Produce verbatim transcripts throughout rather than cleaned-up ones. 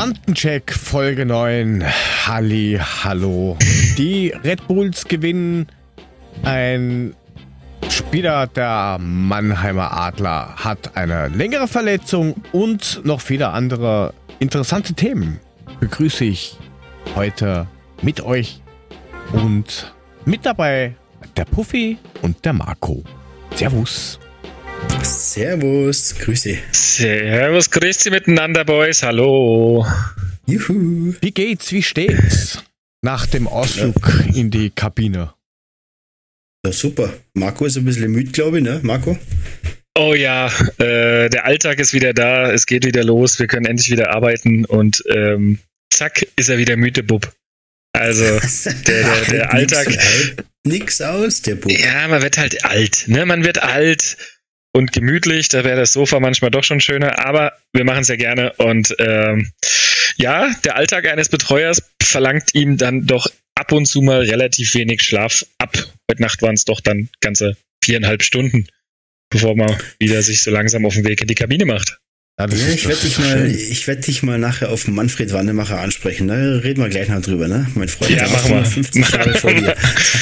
Bandencheck Folge neun. Halli, hallo. Die Red Bulls gewinnen. Ein Spieler der Mannheimer Adler hat eine längere Verletzung und noch viele andere interessante Themen. Begrüße ich heute mit euch und mit dabei der Puffy und der Marco. Servus. Servus, Grüße. Servus, Grüße miteinander, Boys. Hallo. Juhu. Wie geht's, wie steht's nach dem Ausflug ja. in die Kabine? Ja, super. Marco ist ein bisschen müde, glaube ich, ne, Marco? Oh ja, äh, der Alltag ist wieder da, es geht wieder los, wir können endlich wieder arbeiten und ähm, zack, ist er wieder müde, Bub. Also, der, der, der Alltag... Nix, nix aus, der Bub. Ja, man wird halt alt, ne, man wird alt und gemütlich, da wäre das Sofa manchmal doch schon schöner, aber wir machen es ja gerne und ähm, ja, der Alltag eines Betreuers verlangt ihm dann doch ab und zu mal relativ wenig Schlaf ab. Heute Nacht waren es doch dann ganze viereinhalb Stunden, bevor man wieder sich so langsam auf den Weg in die Kabine macht. Ja, ja, ich werde dich, ich werd dich mal nachher auf Manfred Wannemacher ansprechen. Da reden wir gleich noch drüber, ne, mein Freund? Ja, machen wir. fünfzig Jahre vor dir.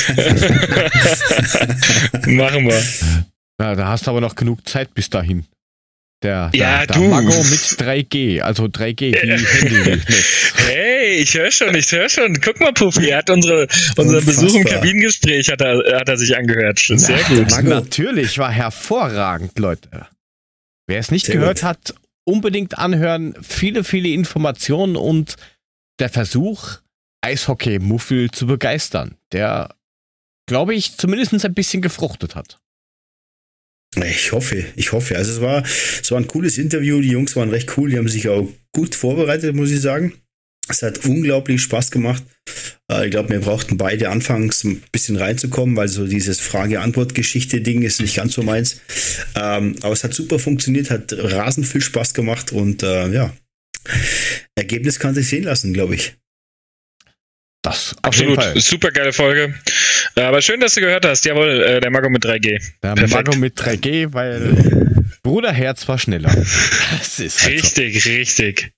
Machen wir. Ja, da hast du aber noch genug Zeit bis dahin. Der, ja, der, der du. Mago mit drei G, also drei G, wie Handynetz. Hey, ich höre schon, ich höre schon. Guck mal, Puffy, er hat unsere, unser Besuch im Kabinengespräch hat er, hat er sich angehört. Sehr Na, gut. Natürlich, war hervorragend, Leute. Wer es nicht Sehr gehört gut. hat, unbedingt anhören. Viele, viele Informationen und der Versuch, Eishockey-Muffel zu begeistern, der, glaube ich, zumindest ein bisschen gefruchtet hat. Ich hoffe, ich hoffe. Also es war, es war ein cooles Interview, die Jungs waren recht cool, die haben sich auch gut vorbereitet, muss ich sagen. Es hat unglaublich Spaß gemacht. Ich glaube, wir brauchten beide anfangs ein bisschen reinzukommen, weil so dieses Frage-Antwort-Geschichte-Ding ist nicht ganz so meins. Aber es hat super funktioniert, hat rasend viel Spaß gemacht und ja, Ergebnis kann sich sehen lassen, glaube ich. Das absolut, super geile Folge. Aber schön, dass du gehört hast. Jawohl, äh, der Mago mit drei G. Der Perfekt. Mago mit drei G, weil Bruderherz war schneller. Das ist halt richtig, so. richtig.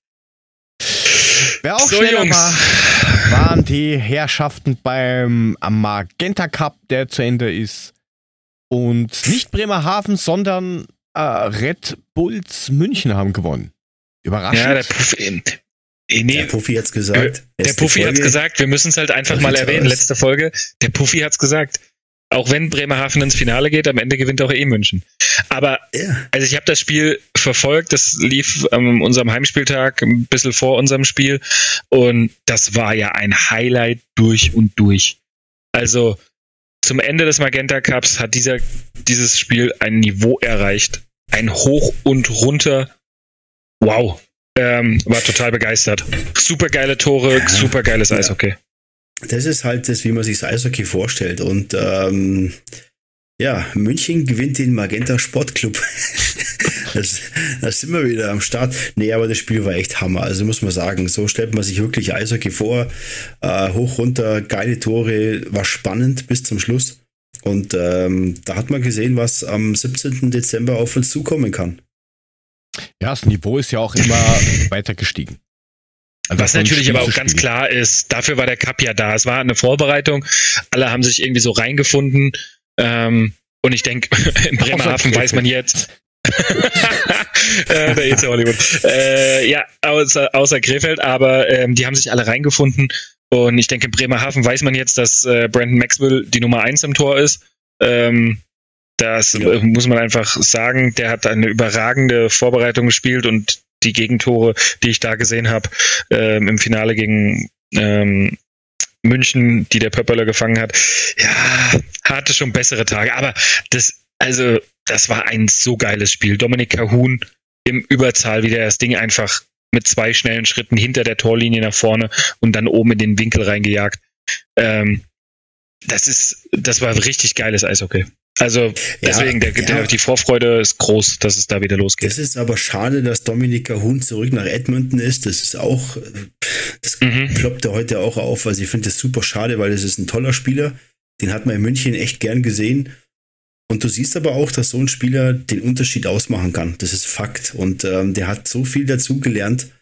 Wer auch so, schneller Jungs. war, waren die Herrschaften beim Magenta Cup, der zu Ende ist. Und nicht Bremerhaven, sondern äh, Red Bulls München haben gewonnen. Überraschend. Ja, der Puffy, nee, der Puffy hat's gesagt. Äh, der Puffy hat's gesagt, wir müssen es halt einfach mal erwähnen, aus. Letzte Folge. Der Puffy hat's gesagt. Auch wenn Bremerhaven ins Finale geht, am Ende gewinnt auch eh München. Aber, ja. also ich habe das Spiel verfolgt, das lief an um, unserem Heimspieltag, ein bisschen vor unserem Spiel und das war ja ein Highlight durch und durch. Also zum Ende des Magenta Cups hat dieser, dieses Spiel ein Niveau erreicht. Ein Hoch und Runter. Wow. Ähm, war total begeistert. Super geile Tore, ja, super geiles Eishockey. Ja. Das ist halt das, wie man sich das Eishockey vorstellt. Und ähm, ja, München gewinnt den Magenta Sportclub. das, das sind wir wieder am Start. Nee, aber das Spiel war echt Hammer. Also muss man sagen, so stellt man sich wirklich Eishockey vor. Äh, hoch, runter, geile Tore, war spannend bis zum Schluss. Und ähm, da hat man gesehen, was am siebzehnten Dezember auf uns zukommen kann. Ja, das Niveau ist ja auch immer weiter gestiegen. Also was natürlich aber auch ganz klar ist, dafür war der Cup ja da. Es war eine Vorbereitung, alle haben sich irgendwie so reingefunden. Ähm, und ich denke, in Bremerhaven weiß man jetzt. äh, der E C Hollywood. Äh, ja, außer, außer Krefeld, aber ähm, die haben sich alle reingefunden. Und ich denke, in Bremerhaven weiß man jetzt, dass äh, Brandon Maxwell die Nummer eins im Tor ist. Ähm, Das ja. muss man einfach sagen, der hat eine überragende Vorbereitung gespielt und die Gegentore, die ich da gesehen habe, ähm, im Finale gegen ähm, München, die der Pöpperler gefangen hat, ja, hatte schon bessere Tage. Aber das, also, das war ein so geiles Spiel. Dominik Kahun im Überzahl, wie der das Ding einfach mit zwei schnellen Schritten hinter der Torlinie nach vorne und dann oben in den Winkel reingejagt. Ähm, das ist, das war richtig geiles Eishockey. Also deswegen, ja, der, der, ja. die Vorfreude ist groß, dass es da wieder losgeht. Es ist aber schade, dass Dominik Kahun zurück nach Edmonton ist. Das ist auch, das mhm. ploppt er heute auch auf. Also ich finde das super schade, weil das ist ein toller Spieler. Den hat man in München echt gern gesehen. Und du siehst aber auch, dass so ein Spieler den Unterschied ausmachen kann. Das ist Fakt. Und ähm, der hat so viel dazugelernt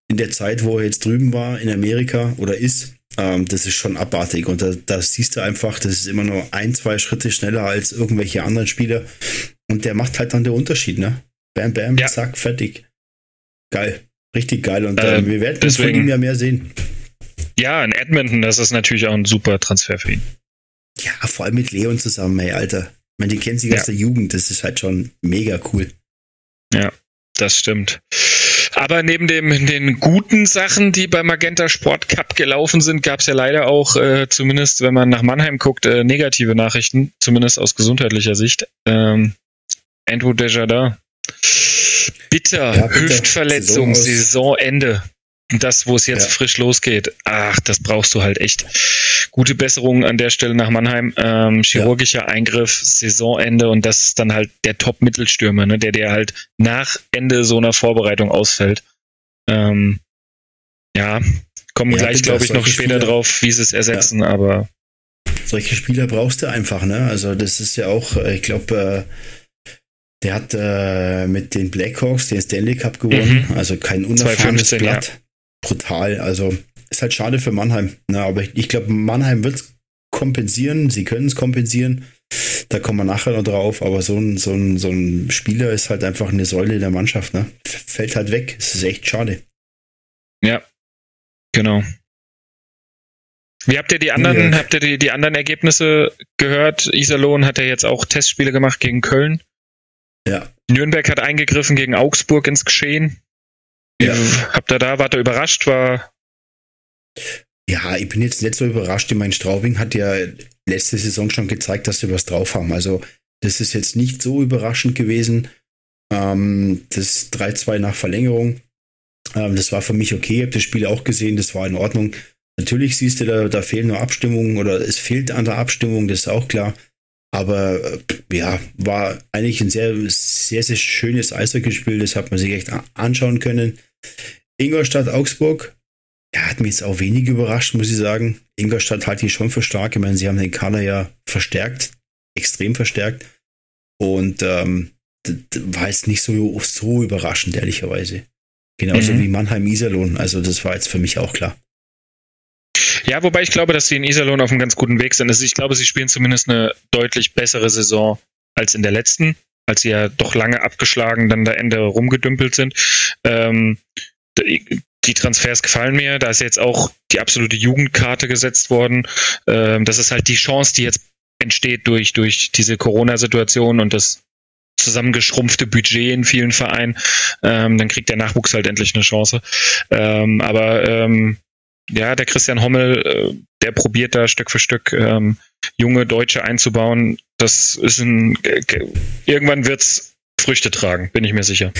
in der Zeit, wo er jetzt drüben war, in Amerika oder ist, ähm, das ist schon abartig. Und da, da siehst du einfach, das ist immer nur ein, zwei Schritte schneller als irgendwelche anderen Spieler. Und der macht halt dann den Unterschied, ne? Bam, bam, ja. Zack, fertig. Geil. Richtig geil. Und äh, äh, wir werden deswegen, von ihm ja mehr sehen. Ja, in Edmonton, das ist natürlich auch ein super Transfer für ihn. Ja, vor allem mit Leon zusammen, ey, Alter. Ich meine, die kennen sich ja. aus der Jugend. Das ist halt schon mega cool. Ja, das stimmt. Aber neben dem, den guten Sachen, die beim Magenta Sport Cup gelaufen sind, gab es ja leider auch, äh, zumindest wenn man nach Mannheim guckt, äh, negative Nachrichten, zumindest aus gesundheitlicher Sicht. Ähm, Andrew Desjardins. Bitter, ja, bitter. Hüftverletzung, Saison Saisonende. Das, wo es jetzt ja. frisch losgeht. Ach, das brauchst du halt echt. Gute Besserung an der Stelle nach Mannheim. Ähm, chirurgischer ja. Eingriff, Saisonende und das ist dann halt der Top-Mittelstürmer, ne, der der halt nach Ende so einer Vorbereitung ausfällt. Ähm, ja, kommen ja, gleich, glaube ich, noch später Spieler, drauf, wie sie es ersetzen, ja. aber solche Spieler brauchst du einfach, ne? Also das ist ja auch, ich glaube, äh, der hat äh, mit den Blackhawks den Stanley Cup gewonnen, mhm. also kein unerfahrenes Blatt. Ja. Brutal, also ist halt schade für Mannheim, ne? Aber ich, ich glaube, Mannheim wird es kompensieren, sie können es kompensieren, da kommen wir nachher noch drauf, aber so ein, so, ein, so ein Spieler ist halt einfach eine Säule der Mannschaft, ne? Fällt halt weg, es ist echt schade. Ja, genau. Wie habt ihr die anderen, ja. habt ihr die, die anderen Ergebnisse gehört? Iserlohn hat ja jetzt auch Testspiele gemacht gegen Köln. Ja. Nürnberg hat eingegriffen gegen Augsburg ins Geschehen. Ja. Habt ihr da, wart ihr überrascht? War ja, ich bin jetzt nicht so überrascht. Ich meine, Straubing hat ja letzte Saison schon gezeigt, dass sie was drauf haben. Also das ist jetzt nicht so überraschend gewesen. Ähm, das drei zwei nach Verlängerung. Ähm, das war für mich okay. Ich habe das Spiel auch gesehen, das war in Ordnung. Natürlich siehst du, da, da fehlen nur Abstimmungen oder es fehlt an der Abstimmung, das ist auch klar. Aber ja, war eigentlich ein sehr, sehr, sehr schönes Eishockeyspiel. Das hat man sich echt anschauen können. Ingolstadt, Augsburg, ja, hat mich jetzt auch wenig überrascht, muss ich sagen. Ingolstadt halte ich schon für stark. Ich meine, sie haben den Kader ja verstärkt, extrem verstärkt. Und ähm, das war jetzt nicht so, so überraschend, ehrlicherweise. Genauso mhm. wie Mannheim-Iserlohn. Also das war jetzt für mich auch klar. Ja, wobei ich glaube, dass sie in Iserlohn auf einem ganz guten Weg sind. Also ich glaube, sie spielen zumindest eine deutlich bessere Saison als in der letzten, als sie ja doch lange abgeschlagen dann da Ende rumgedümpelt sind. Ähm, die Transfers gefallen mir. Da ist jetzt auch die absolute Jugendkarte gesetzt worden. Ähm, das ist halt die Chance, die jetzt entsteht durch, durch diese Corona-Situation und das zusammengeschrumpfte Budget in vielen Vereinen. Ähm, dann kriegt der Nachwuchs halt endlich eine Chance. Ähm, aber ähm, ja, der Christian Hommel, äh, der probiert da Stück für Stück ähm, junge Deutsche einzubauen. Das ist ein äh, irgendwann wird's Früchte tragen, bin ich mir sicher.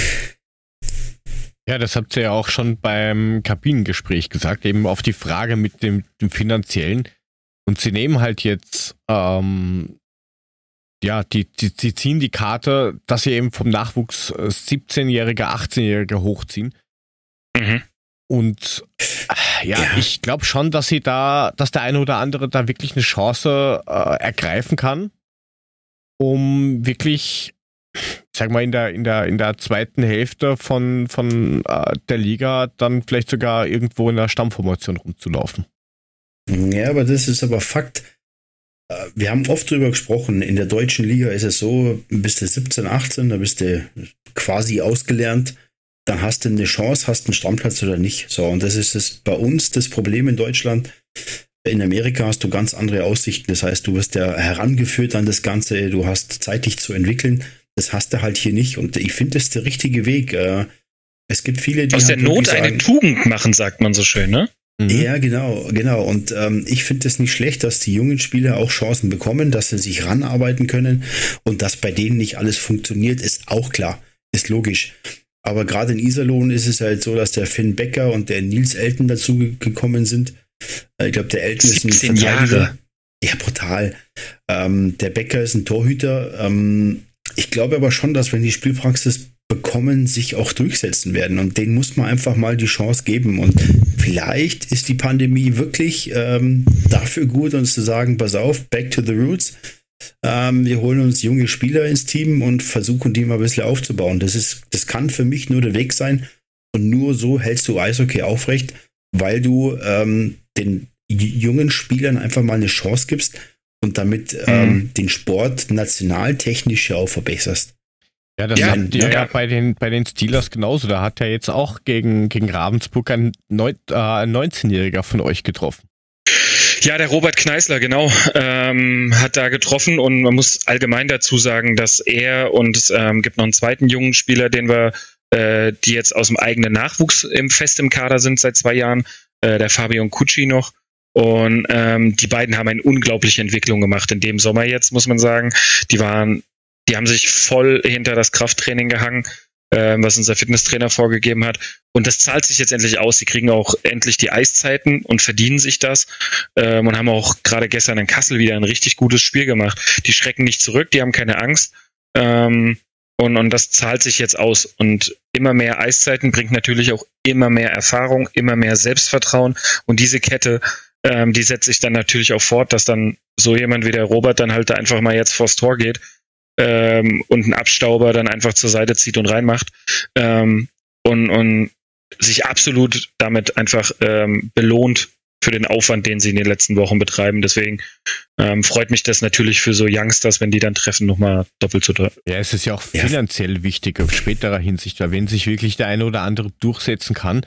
Ja, das habt ihr ja auch schon beim Kabinengespräch gesagt, eben auf die Frage mit dem, dem Finanziellen. Und sie nehmen halt jetzt, ähm, ja, die, die, die ziehen die Karte, dass sie eben vom Nachwuchs siebzehnjährige, achtzehnjährige hochziehen. Mhm. Und ja, ja. ich glaube schon, dass sie da, dass der eine oder andere da wirklich eine Chance äh, ergreifen kann, um wirklich, sag mal, in der, in der, in der zweiten Hälfte von, von äh, der Liga dann vielleicht sogar irgendwo in der Stammformation rumzulaufen. Ja, aber das ist aber Fakt. Wir haben oft drüber gesprochen, in der deutschen Liga ist es so, bist du siebzehn, achtzehn, da bist du quasi ausgelernt, dann hast du eine Chance, hast einen Stammplatz oder nicht. So, und das ist es bei uns das Problem in Deutschland. In Amerika hast du ganz andere Aussichten. Das heißt, du wirst ja herangeführt an das Ganze, du hast Zeit, dich zu entwickeln. Das hast du halt hier nicht. Und ich finde, das ist der richtige Weg. Es gibt viele, die aus der halt Not sagen, eine Tugend machen, sagt man so schön, ne? Ja, genau, genau. Und ähm, ich finde es nicht schlecht, dass die jungen Spieler auch Chancen bekommen, dass sie sich ranarbeiten können und dass bei denen nicht alles funktioniert, ist auch klar, ist logisch. Aber gerade in Iserlohn ist es halt so, dass der Finn Becker und der Nils Elton dazu gekommen sind. Ich glaube, der Elton ist ein Verteidiger. Jahre. Ja, brutal. Ähm, der Becker ist ein Torhüter. Ähm, ich glaube aber schon, dass wenn die Spielpraxis bekommen, sich auch durchsetzen werden. Und denen muss man einfach mal die Chance geben. Und vielleicht ist die Pandemie wirklich ähm, dafür gut, uns zu sagen, pass auf, back to the roots. Ähm, wir holen uns junge Spieler ins Team und versuchen, die mal ein bisschen aufzubauen. Das ist, das kann für mich nur der Weg sein. Und nur so hältst du Eishockey aufrecht, weil du ähm, den jungen Spielern einfach mal eine Chance gibst und damit mhm. ähm, den Sport nationaltechnisch ja auch verbesserst. Ja, das ja, habt ihr ja, ja bei den, bei den Steelers genauso. Da hat ja jetzt auch gegen, gegen Ravensburg ein, Neun, äh, ein neunzehnjähriger von euch getroffen. Ja, der Robert Kneißler, genau, ähm, hat da getroffen und man muss allgemein dazu sagen, dass er und es ähm, gibt noch einen zweiten jungen Spieler, den wir, äh, die jetzt aus dem eigenen Nachwuchs im, fest im Kader sind seit zwei Jahren, äh, der Fabian Kutschi noch. Und ähm, die beiden haben eine unglaubliche Entwicklung gemacht in dem Sommer jetzt, muss man sagen. Die waren, die haben sich voll hinter das Krafttraining gehangen, ähm, was unser Fitnesstrainer vorgegeben hat. Und das zahlt sich jetzt endlich aus. Sie kriegen auch endlich die Eiszeiten und verdienen sich das. Ähm, und haben auch gerade gestern in Kassel wieder ein richtig gutes Spiel gemacht. Die schrecken nicht zurück, die haben keine Angst. Ähm, und, und das zahlt sich jetzt aus. Und immer mehr Eiszeiten bringt natürlich auch immer mehr Erfahrung, immer mehr Selbstvertrauen. Und diese Kette, ähm, die setzt sich dann natürlich auch fort, dass dann so jemand wie der Robert dann halt da einfach mal jetzt vors Tor geht ähm, und einen Abstauber dann einfach zur Seite zieht und reinmacht. Ähm, und, und sich absolut damit einfach ähm, belohnt für den Aufwand, den sie in den letzten Wochen betreiben. Deswegen ähm, freut mich das natürlich für so Youngsters, wenn die dann treffen, nochmal doppelt so doll. Ja, es ist ja auch finanziell ja. wichtig auf späterer Hinsicht, weil wenn sich wirklich der eine oder andere durchsetzen kann,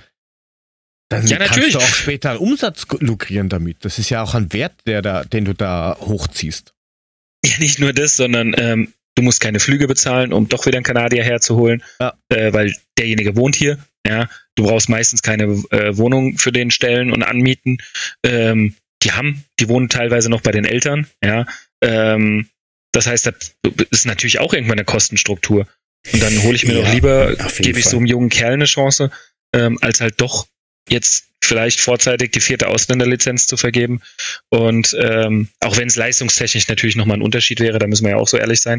dann ja, kannst natürlich. du auch später Umsatz lukrieren damit. Das ist ja auch ein Wert, der da, den du da hochziehst. Ja, nicht nur das, sondern ähm, du musst keine Flüge bezahlen, um doch wieder einen Kanadier herzuholen, ja. äh, weil derjenige wohnt hier. Ja, du brauchst meistens keine äh, Wohnung für den stellen und anmieten. Ähm, die haben, die wohnen teilweise noch bei den Eltern. Ja, ähm, das heißt, das ist natürlich auch irgendwann eine Kostenstruktur. Und dann hole ich mir ja, doch lieber, gebe ich so einem jungen Kerl eine Chance, ähm, als halt doch jetzt vielleicht vorzeitig die vierte Ausländerlizenz zu vergeben. Und ähm, auch wenn es leistungstechnisch natürlich nochmal ein Unterschied wäre, da müssen wir ja auch so ehrlich sein.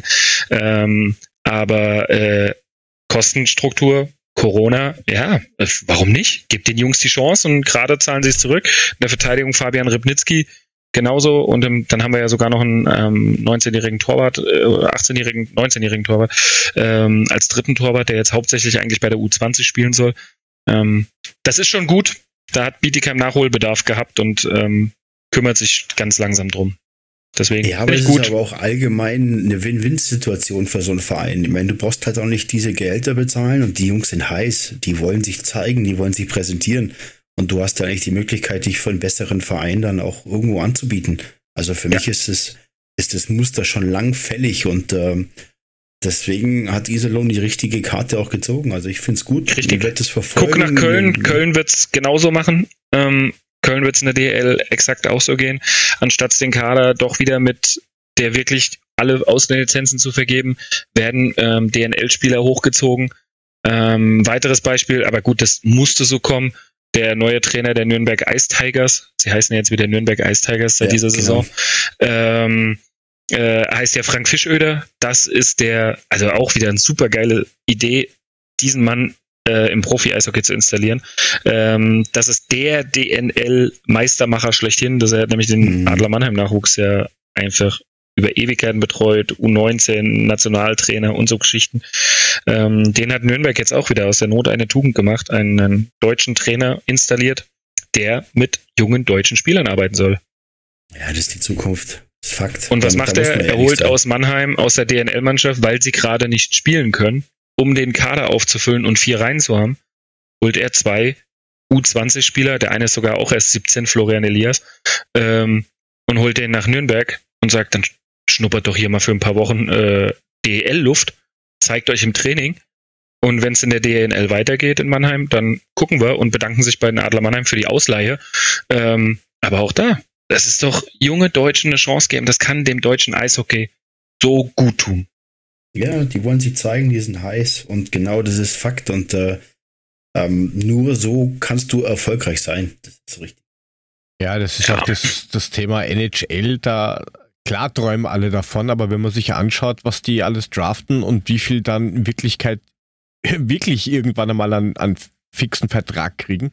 Ähm, aber äh, Kostenstruktur, Corona, ja, warum nicht? Gebt den Jungs die Chance und gerade zahlen sie es zurück. In der Verteidigung Fabian Rybnicki genauso und im, dann haben wir ja sogar noch einen ähm, neunzehnjährigen Torwart, äh, achtzehnjährigen, neunzehnjährigen Torwart ähm, als dritten Torwart, der jetzt hauptsächlich eigentlich bei der U zwanzig spielen soll. Ähm, das ist schon gut. Da hat Bietigheim Nachholbedarf gehabt und ähm, kümmert sich ganz langsam drum. Deswegen ja, aber es gut. ist aber auch allgemein eine Win-Win-Situation für so einen Verein. Ich meine, du brauchst halt auch nicht diese Gehälter bezahlen und die Jungs sind heiß, die wollen sich zeigen, die wollen sich präsentieren und du hast ja eigentlich die Möglichkeit, dich für einen besseren Verein dann auch irgendwo anzubieten. Also für ja. mich ist es ist das Muster schon lang fällig und ähm, deswegen hat Iserlohn die richtige Karte auch gezogen. Also ich finde es gut. Richtig. Ich werde das verfolgen. Guck nach Köln. Köln wird es genauso machen. Ähm, Köln wird es in der D L exakt auch so gehen. Anstatt den Kader doch wieder mit der wirklich alle Ausländerlizenzen zu vergeben, werden ähm, D N L-Spieler hochgezogen. Ähm, weiteres Beispiel, aber gut, das musste so kommen. Der neue Trainer der Nürnberg Ice Tigers, sie heißen jetzt wieder Nürnberg Ice Tigers seit ja, dieser Saison, genau. ähm, äh, heißt ja Frank Fischöder. Das ist der, also auch wieder eine super geile Idee, diesen Mann äh, im Profi-Eishockey zu installieren. Ähm, das ist der D N L-Meistermacher schlechthin. Das hat nämlich den mhm. Adler Mannheim-Nachwuchs ja einfach über Ewigkeiten betreut, U neunzehn, Nationaltrainer und so Geschichten. Ähm, den hat Nürnberg jetzt auch wieder aus der Not eine Tugend gemacht, einen, einen deutschen Trainer installiert, der mit jungen deutschen Spielern arbeiten soll. Ja, das ist die Zukunft. Das ist Fakt. Und was da, macht da er? Er holt aus Mannheim, aus der D N L-Mannschaft, weil sie gerade nicht spielen können, um den Kader aufzufüllen und vier Reihen zu haben, holt er zwei U zwanzig Spieler, der eine ist sogar auch erst siebzehn, Florian Elias, ähm, und holt den nach Nürnberg und sagt, dann schnuppert doch hier mal für ein paar Wochen äh, D E L-Luft, zeigt euch im Training und wenn es in der D N L weitergeht in Mannheim, dann gucken wir und bedanken sich bei den Adler Mannheim für die Ausleihe. Ähm, aber auch da, das ist doch junge Deutschen eine Chance geben, das kann dem deutschen Eishockey so gut tun. Ja, die wollen sich zeigen, die sind heiß und genau das ist Fakt und äh, ähm, nur so kannst du erfolgreich sein. Das ist richtig. Ja, das ist ja auch das, das Thema N H L, da klar träumen alle davon, aber wenn man sich anschaut, was die alles draften und wie viel dann in Wirklichkeit wirklich irgendwann einmal an, an fixen Vertrag kriegen,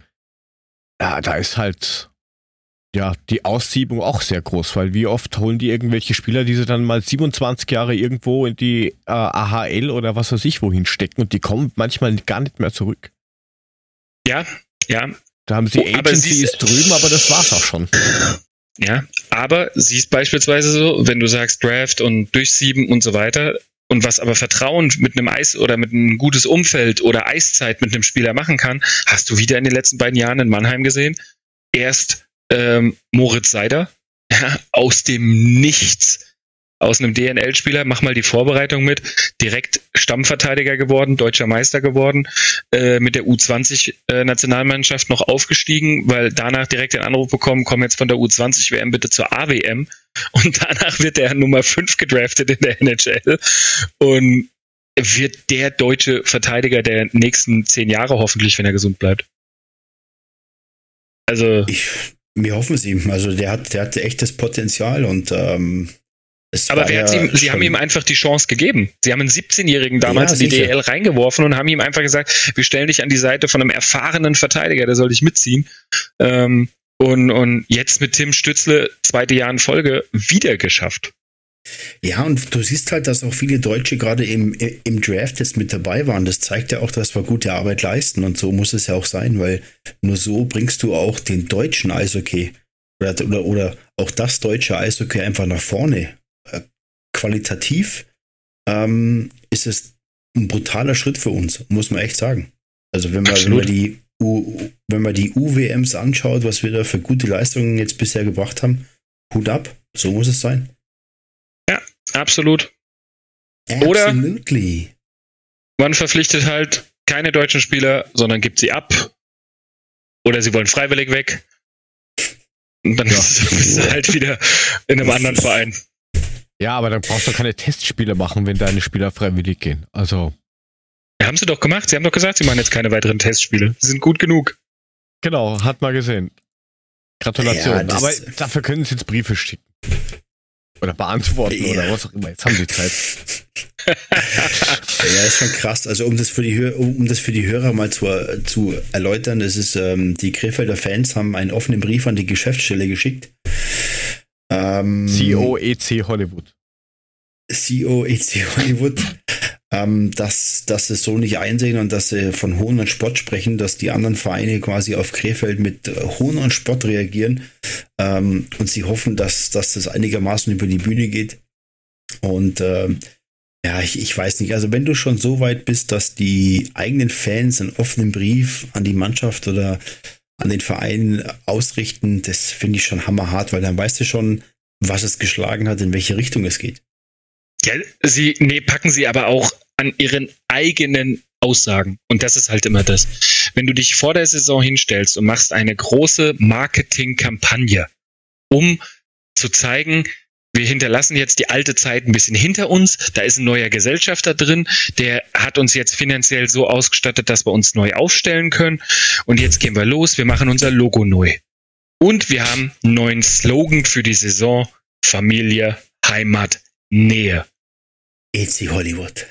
ja, da ist halt ja die Aussiebung auch sehr groß, weil wie oft holen die irgendwelche Spieler, die sie dann mal siebenundzwanzig Jahre irgendwo in die äh, A H L oder was weiß ich wohin stecken und die kommen manchmal gar nicht mehr zurück. Ja, ja. Da haben sie Oh, aber Agency sie- ist drüben, aber das war's auch schon. Ja, aber sie ist beispielsweise so, wenn du sagst Draft und Durchsieben und so weiter, und was aber Vertrauen mit einem Eis oder mit einem gutes Umfeld oder Eiszeit mit einem Spieler machen kann, hast du wieder in den letzten beiden Jahren in Mannheim gesehen. Erst ähm, Moritz Seider, ja, aus dem Nichts, aus einem D N L-Spieler, mach mal die Vorbereitung mit, direkt Stammverteidiger geworden, deutscher Meister geworden, äh, mit der U zwanzig-Nationalmannschaft noch aufgestiegen, weil danach direkt den Anruf bekommen, komm jetzt von der U zwanzig W M bitte zur A W M, und danach wird er Nummer fünf gedraftet in der N H L und wird der deutsche Verteidiger der nächsten zehn Jahre hoffentlich, wenn er gesund bleibt. Also, Ich, wir hoffen es ihm. Also der hat, der hat echtes Potenzial und ähm, es aber war wer hat's ja ihm, sie schon- haben ihm einfach die Chance gegeben. Sie haben einen siebzehnjährigen damals Ja, in die sicher. D L reingeworfen und haben ihm einfach gesagt, wir stellen dich an die Seite von einem erfahrenen Verteidiger, der soll dich mitziehen. Ähm, und, und jetzt mit Tim Stützle, zweite Jahr in Folge, wieder geschafft. Ja, und du siehst halt, dass auch viele Deutsche gerade im, im Draft jetzt mit dabei waren. Das zeigt ja auch, dass wir gute Arbeit leisten. Und so muss es ja auch sein, weil nur so bringst du auch den deutschen Eishockey oder, oder, oder auch das deutsche Eishockey einfach nach vorne. Äh, Qualitativ ähm, ist es ein brutaler Schritt für uns, muss man echt sagen. Also wenn man, wenn man die U, wenn man die U W Ms anschaut, was wir da für gute Leistungen jetzt bisher gebracht haben, Hut ab, so muss es sein. Absolut. Oder- Absolutely. Man verpflichtet halt keine deutschen Spieler, sondern gibt sie ab. Oder sie wollen freiwillig weg. Und dann Ja. bist du halt wieder in einem anderen Verein. Ja, aber dann brauchst du keine Testspiele machen, wenn deine Spieler freiwillig gehen. Also, Ja, haben sie doch gemacht. Sie haben doch gesagt, sie machen jetzt keine weiteren Testspiele. Sie sind gut genug. genau, hat man gesehen. Gratulation. Ja, das- aber dafür können sie jetzt Briefe schicken. Oder beantworten Ja. oder was auch immer. Jetzt haben sie Zeit. Ja, ist schon krass. Also um das für die, Hör um das für die Hörer mal zu, zu erläutern, das ist, ähm, die Krefelder Fans haben einen offenen Brief an die Geschäftsstelle geschickt. Ähm, C O E C Hollywood. C O E C Hollywood, ähm, dass, dass sie es so nicht einsehen und dass sie von Hohn und Spott sprechen, dass die anderen Vereine quasi auf Krefeld mit äh, Hohn und Spott reagieren, ähm, und sie hoffen, dass, dass das einigermaßen über die Bühne geht. Und ähm, ja, ich, ich weiß nicht, also wenn du schon so weit bist, dass die eigenen Fans einen offenen Brief an die Mannschaft oder an den Verein ausrichten, das finde ich schon hammerhart, weil dann weißt du schon, was es geschlagen hat, in welche Richtung es geht. Ja, sie, nee, packen sie aber auch an ihren eigenen Aussagen. Und das ist halt immer das. Wenn du dich vor der Saison hinstellst und machst eine große Marketingkampagne, um zu zeigen, wir hinterlassen jetzt die alte Zeit ein bisschen hinter uns, da ist ein neuer Gesellschafter drin, der hat uns jetzt finanziell so ausgestattet, dass wir uns neu aufstellen können. Und jetzt gehen wir los, wir machen unser Logo neu. Und wir haben einen neuen Slogan für die Saison: Familie, Heimat, Nähe. E C Hollywood.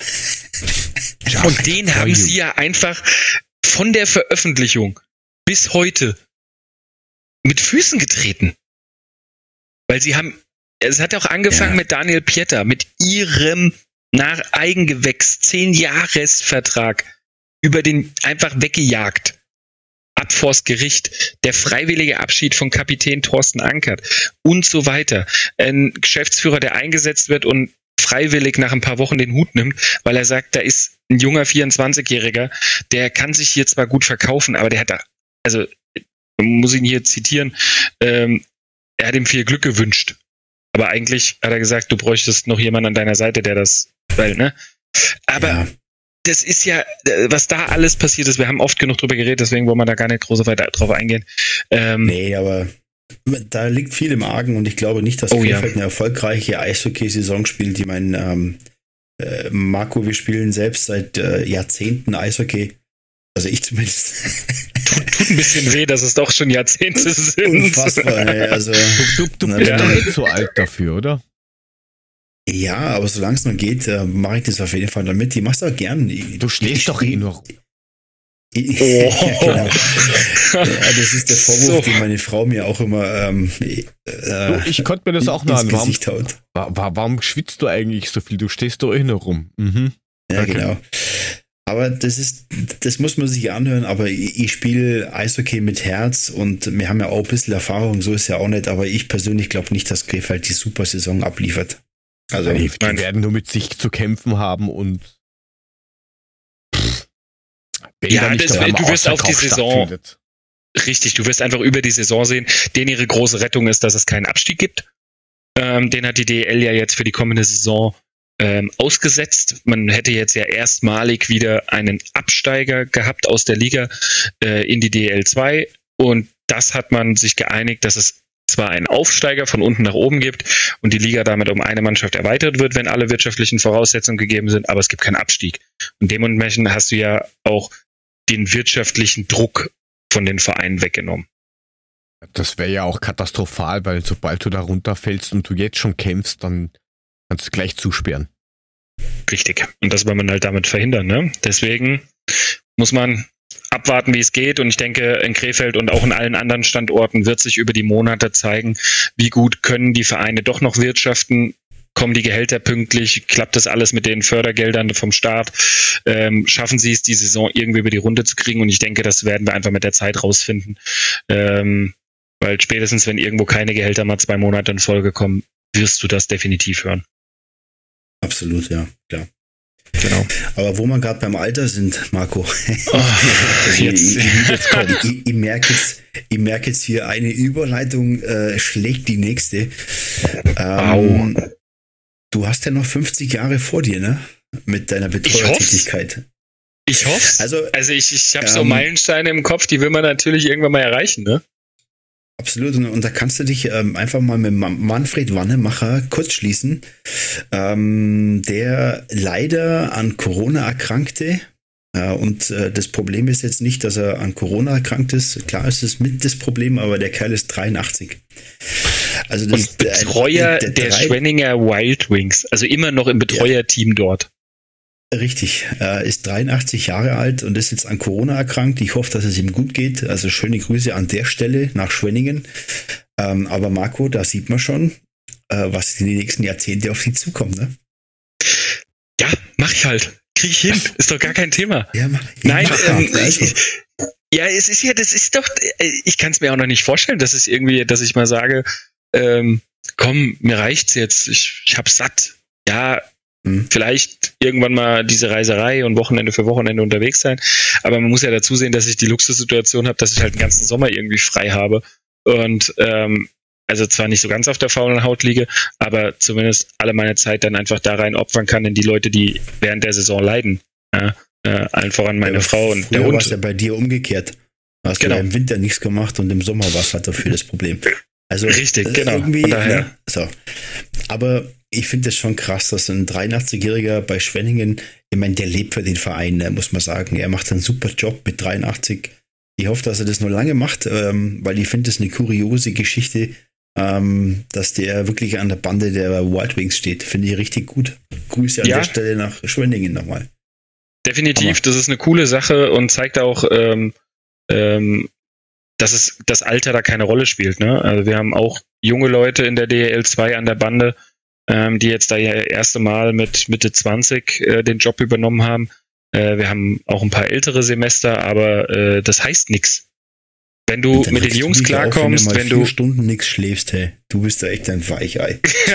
Und den haben sie ja einfach von der Veröffentlichung bis heute mit Füßen getreten. Weil sie haben, es hat auch angefangen Ja. mit Daniel Pieter, mit ihrem nach Eigengewächs zehn-Jahres-Vertrag über den einfach weggejagt. Ab vors Gericht, der freiwillige Abschied von Kapitän Thorsten Ankert und so weiter. Ein Geschäftsführer, der eingesetzt wird und freiwillig nach ein paar Wochen den Hut nimmt, weil er sagt, da ist ein junger vierundzwanzigjähriger, der kann sich hier zwar gut verkaufen, aber der hat da, also man muss ihn hier zitieren, ähm, er hat ihm viel Glück gewünscht. Aber eigentlich hat er gesagt, du bräuchtest noch jemanden an deiner Seite, der das, weil, ne? Aber Ja. das ist ja, was da alles passiert ist, wir haben oft genug drüber geredet, deswegen wollen wir da gar nicht groß weiter drauf eingehen. Ähm, Nee, aber da liegt viel im Argen und ich glaube nicht, dass Oh, ja. Krefeld eine erfolgreiche Eishockey-Saison spielt. Ich meine, ähm, äh, Marco, wir spielen selbst seit äh, Jahrzehnten Eishockey. Also ich zumindest. tut, tut ein bisschen weh, dass es doch schon Jahrzehnte sind. Unfassbar. ey. Also, Du, du, du Na, bist ja. doch nicht so alt dafür, oder? ja, aber solange es noch geht, äh, mache ich das auf jeden Fall damit. Ich mach's auch gern. Ich, Du stehst ich, doch eh nur. Ich, Oh. ja, genau. Ja, das ist der Vorwurf, So. den meine Frau mir auch immer ähm, äh, Du, ich konnte mir das auch noch ins an. Warum, Gesicht haut. wa- wa- warum schwitzt du eigentlich so viel? Du stehst doch eh nur rum. Mhm. Ja, Okay. genau. Aber das ist, das muss man sich anhören, aber ich, ich spiele Eishockey mit Herz und wir haben ja auch ein bisschen Erfahrung, so ist ja auch nicht, aber ich persönlich glaube nicht, dass Krefeld die super Saison abliefert. Also, die, die werden nur mit sich zu kämpfen haben und wenn ja, da nicht das, auf einmal du wirst auf die Ausverkauf Saison, stattfindet. richtig, du wirst einfach über die Saison sehen, denen ihre große Rettung ist, dass es keinen Abstieg gibt. Ähm, den hat die D E L ja jetzt für die kommende Saison ähm, ausgesetzt. Man hätte jetzt ja erstmalig wieder einen Absteiger gehabt aus der Liga äh, in die D E L zwei und das hat man sich geeinigt, dass es zwar einen Aufsteiger von unten nach oben gibt und die Liga damit um eine Mannschaft erweitert wird, wenn alle wirtschaftlichen Voraussetzungen gegeben sind, aber es gibt keinen Abstieg. Und dementsprechend hast du ja auch den wirtschaftlichen Druck von den Vereinen weggenommen. Das wäre ja auch katastrophal, weil sobald du da runterfällst und du jetzt schon kämpfst, dann kannst du gleich zusperren. Richtig. Und das will man halt damit verhindern, ne? Deswegen muss man abwarten, wie es geht. Und ich denke, in Krefeld und auch in allen anderen Standorten wird sich über die Monate zeigen, wie gut können die Vereine doch noch wirtschaften. Kommen die Gehälter pünktlich? Klappt das alles mit den Fördergeldern vom Staat? Ähm, schaffen sie es, die Saison irgendwie über die Runde zu kriegen? Und ich denke, das werden wir einfach mit der Zeit rausfinden. Ähm, weil spätestens, wenn irgendwo keine Gehälter mal zwei Monate in Folge kommen, wirst du das definitiv hören. Absolut, ja, klar. Genau. Aber wo wir gerade beim Alter sind, Marco, Oh, also jetzt, ich, ich, jetzt kommt. ich, ich merke jetzt, ich merke jetzt hier, eine Überleitung äh, schlägt die nächste. Ähm, du hast ja noch fünfzig Jahre vor dir, ne? Mit deiner Betreuertätigkeit. Ich hoffe. Also, Also ich, ich habe ähm, so Meilensteine im Kopf, die will man natürlich irgendwann mal erreichen, ne? absolut. Und, und da kannst du dich ähm, einfach mal mit Manfred Wannemacher kurz schließen, ähm, der leider an Corona erkrankte. Äh, und äh, das Problem ist jetzt nicht, dass er an Corona erkrankt ist. Klar ist es mit das Problem, aber der Kerl ist dreiundachtzig. Also das, Und Betreuer der, der, der, der Schwenninger Wild Wings, also immer noch im Betreuerteam ja. dort. Richtig, er ist dreiundachtzig Jahre alt und ist jetzt an Corona erkrankt. Ich hoffe, dass es ihm gut geht. Also schöne Grüße an der Stelle nach Schwenningen. Ähm, aber Marco, da sieht man schon, äh, was in den nächsten Jahrzehnten auf dich zukommt, ne? Ja, mach ich halt. Krieg ich hin. Ist doch gar kein Thema. Ja, mach, Nein, mach ähm, grad, also. ich, ja, es ist ja, das ist doch, ich kann es mir auch noch nicht vorstellen, dass es irgendwie, dass ich mal sage, ähm, komm, mir reicht's jetzt, ich, ich hab's satt. Ja, hm. vielleicht irgendwann mal diese Reiserei und Wochenende für Wochenende unterwegs sein, aber man muss ja dazu sehen, dass ich die Luxussituation habe, dass ich halt den ganzen Sommer irgendwie frei habe und ähm, also zwar nicht so ganz auf der faulen Haut liege, aber zumindest alle meine Zeit dann einfach da rein opfern kann in die Leute, die während der Saison leiden. Ja, äh, allen voran meine ja, Frau und der Hund. War es ja bei dir umgekehrt. Hast genau. du ja im Winter nichts gemacht und im Sommer war es halt dafür das Problem. Also richtig, genau. Irgendwie, ne, so. Aber ich finde es schon krass, dass ein dreiundachtzig-Jähriger bei Schwenningen, ich meine, der lebt für den Verein, ne, muss man sagen. Er macht einen super Job mit dreiundachtzig. Ich hoffe, dass er das noch lange macht, ähm, weil ich finde das eine kuriose Geschichte, ähm, dass der wirklich an der Bande der Wild Wings steht. Finde ich richtig gut. Grüße an ja. der Stelle nach Schwenningen nochmal. Definitiv, Aber. das ist eine coole Sache und zeigt auch, ähm, ähm, dass es das Alter da keine Rolle spielt. Ne? Also wir haben auch junge Leute in der D E L zwei an der Bande, ähm, die jetzt da ja erste Mal mit Mitte zwanzig äh, den Job übernommen haben. Äh, wir haben auch ein paar ältere Semester, aber äh, das heißt nichts. Wenn du mit den Jungs klarkommst, auf, wenn du wenn vier du Stunden nichts schläfst, hey, du bist da echt ein Weichei.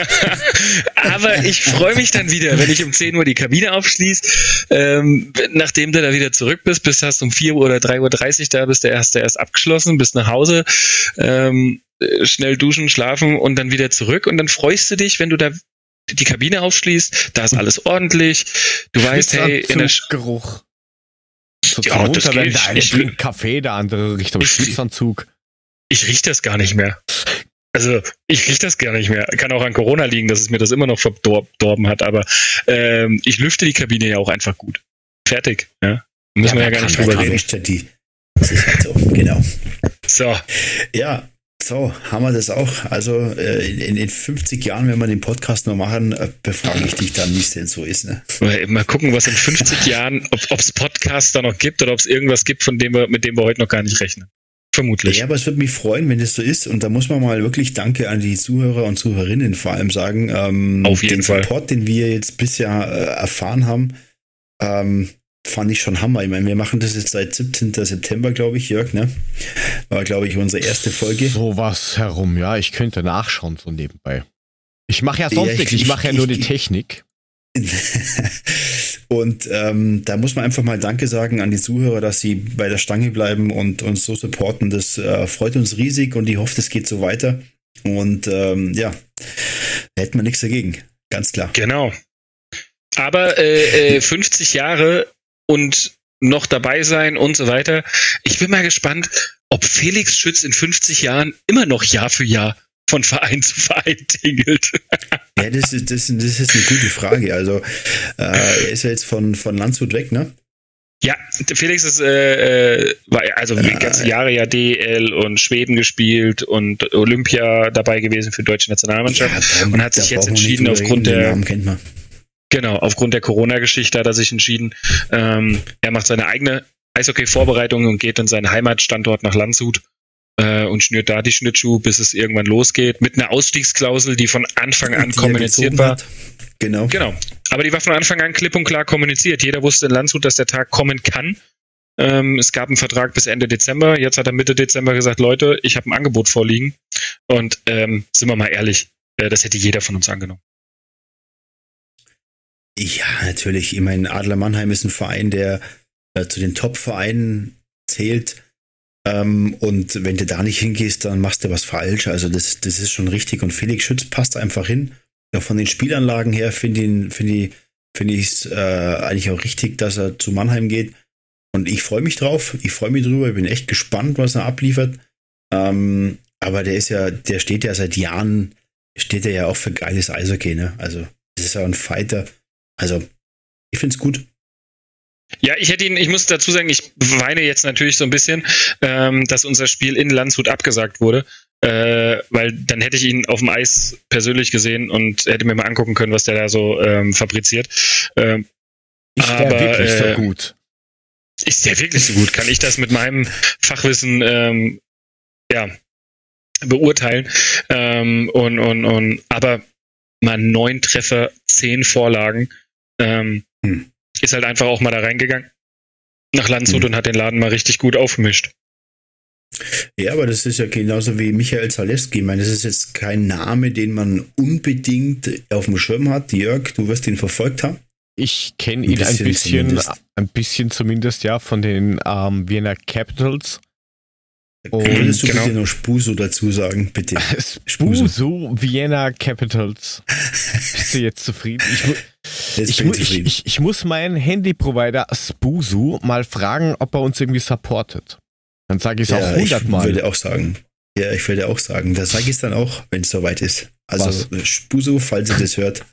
Aber ich freue mich dann wieder, wenn ich um zehn Uhr die Kabine aufschließe, ähm, nachdem du da wieder zurück bist, bis hast um vier Uhr oder drei Uhr dreißig da, bist der erste erst abgeschlossen, bist nach Hause, ähm, schnell duschen, schlafen und dann wieder zurück und dann freust du dich, wenn du da die Kabine aufschließt, da ist alles ordentlich, du weißt, hey, in der Sch- Geruch. So ja, runter, das wenn geht. der eine Ich- trinkt Kaffee, der andere riecht am Ich- Schwitzanzug. Ich riech das gar nicht mehr. Also ich riech das gar nicht mehr. Kann auch an Corona liegen, dass es mir das immer noch verdorben hat, aber ähm, ich lüfte die Kabine ja auch einfach gut. Fertig. Ja? Müssen Ja, wir ja wer gar nicht kann drüber das reden. Ja die. Das ist halt so, genau. So, Ja, so, haben wir das auch. Also äh, in, in fünfzig Jahren, wenn wir den Podcast noch machen, äh, befrage ich dich dann, wie es denn so ist. Ne? mal mal gucken, was in fünfzig Jahren, ob es Podcasts da noch gibt oder ob es irgendwas gibt, von dem wir, mit dem wir heute noch gar nicht rechnen. Vermutlich. Ja, aber es würde mich freuen, wenn das so ist. Und da muss man mal wirklich Danke an die Zuhörer und Zuhörerinnen vor allem sagen. Ähm, Auf jeden den Fall. Support, den wir jetzt bisher äh, erfahren haben, ähm, fand ich schon Hammer. Ich meine, wir machen das jetzt seit siebzehnten September, glaube ich, Jörg, ne? War, glaube ich, unsere erste Folge. Sowas herum, ja. Ich könnte nachschauen so nebenbei. Ich mache ja sonst Ja, ich- nichts, ich, ich- mache ja ich- nur die ich- Technik. Und ähm, da muss man einfach mal Danke sagen an die Zuhörer, dass sie bei der Stange bleiben und uns so supporten. Das äh, freut uns riesig und ich hoffe, das geht so weiter. Und ähm, ja, da hätten wir nichts dagegen. Ganz klar. Genau. Aber äh, äh, fünfzig Jahre und noch dabei sein und so weiter. Ich bin mal gespannt, ob Felix Schütz in fünfzig Jahren immer noch Jahr für Jahr von Verein zu Verein tingelt. Ja, das ist, das, das ist eine gute Frage. Also, äh, er ist ja jetzt von, von Landshut weg, ne? Ja, Felix ist äh, äh, war also die Ah, ganzen Jahre ja D L und Schweden gespielt und Olympia dabei gewesen für die deutsche Nationalmannschaft da- und hat da sich jetzt brauchen wir nicht entschieden drüber aufgrund reden, den der Namen kennt man. genau aufgrund der Corona-Geschichte hat er sich entschieden. Ähm, er macht seine eigene Eishockey-Vorbereitung und geht in seinen Heimatstandort nach Landshut äh, und schnürt da die Schnittschuhe, bis es irgendwann losgeht mit einer Ausstiegsklausel, die von Anfang an Die er kommuniziert gezogen war. hat. Genau. Genau. Aber die war von Anfang an klipp und klar kommuniziert. Jeder wusste in Landshut, dass der Tag kommen kann. Ähm, es gab einen Vertrag bis Ende Dezember. Jetzt hat er Mitte Dezember gesagt, Leute, ich habe ein Angebot vorliegen. Und ähm, sind wir mal ehrlich, äh, das hätte jeder von uns angenommen. Ja, natürlich. Ich meine, Adler Mannheim ist ein Verein, der äh, zu den Top-Vereinen zählt. Ähm, und wenn du da nicht hingehst, dann machst du was falsch. Also das, das ist schon richtig. Und Felix Schütz passt einfach hin. Ja, von den Spielanlagen her finde ich finde ich, finde ich es äh, eigentlich auch richtig, dass er zu Mannheim geht. Und ich freue mich drauf. Ich freue mich drüber. Ich bin echt gespannt, was er abliefert. Ähm, aber der ist ja, der steht ja seit Jahren, steht er ja auch für geiles Eishockey, ne? Also, das ist ja ein Fighter. Also, ich finde es gut. Ja, ich hätte ihn, ich muss dazu sagen, ich weine jetzt natürlich so ein bisschen, ähm, dass unser Spiel in Landshut abgesagt wurde, äh, weil dann hätte ich ihn auf dem Eis persönlich gesehen und hätte mir mal angucken können, was der da so ähm, fabriziert. Ähm, Ist der aber, wirklich äh, so gut? Ist der wirklich so gut? Kann ich das mit meinem Fachwissen ähm, ja, beurteilen? Ähm, und, und, und, aber mal neun Treffer, zehn Vorlagen. Ähm, Hm. Ist halt einfach auch mal da reingegangen nach Landshut Hm. und hat den Laden mal richtig gut aufgemischt. Ja, aber das ist ja genauso wie Michael Zalewski. Ich meine, das ist jetzt kein Name, den man unbedingt auf dem Schirm hat. Jörg, du wirst ihn verfolgt haben. Ich kenne Ein ihn ein bisschen bisschen, zumindest. ein bisschen zumindest, ja, von den ähm, Wiener Capitals. Und Könntest du genau. bitte noch Spuso dazu sagen, bitte? Spuso Vienna Capitals. Bist du jetzt zufrieden? Ich, mu Jetzt ich, bin mu ich ich, zufrieden. ich, ich muss meinen Handyprovider Spusu mal fragen, ob er uns irgendwie supportet. Dann sage ich es auch Ja, ich hundertmal. würde auch sagen. Ja, ich würde auch sagen. Das sage ich es dann auch, wenn es soweit ist. Also, Spuso, falls ihr das hört,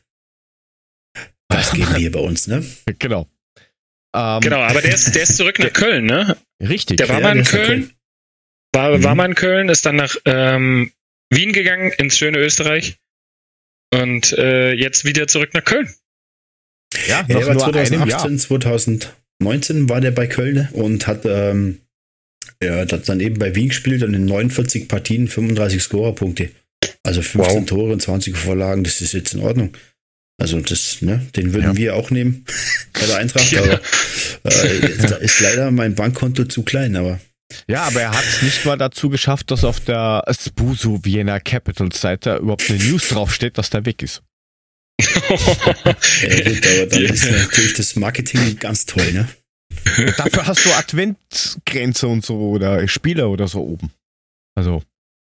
das geht hier bei uns, ne? Genau. Ähm, Genau, aber der ist, der ist zurück nach Köln, ne? Richtig. Der war Ja, mal in der ist nach Köln, war, Mhm. war mal in Köln, ist dann nach ähm, Wien gegangen, ins schöne Österreich und äh, jetzt wieder zurück nach Köln. ja, Ja, noch der war nur einem Jahr. zweitausendachtzehn, zweitausendneunzehn war der bei Köln und hat, ähm, ja, hat dann eben bei Wien gespielt und in neunundvierzig Partien fünfunddreißig Scorerpunkte. Also fünfzehn Wow. Tore und zwanzig Vorlagen, das ist jetzt in Ordnung. Also das, ne, den würden Ja. wir auch nehmen bei der Eintracht, Ja. aber äh, da ist leider mein Bankkonto zu klein, aber Ja, aber er hat es nicht mal dazu geschafft, dass auf der Spusu Vienna Capitals Seite überhaupt eine News draufsteht, dass der weg ist. ja, gut, aber dann ist natürlich das Marketing ganz toll, ne? Dafür hast du Adventgrenze und so oder Spieler oder so oben. Also.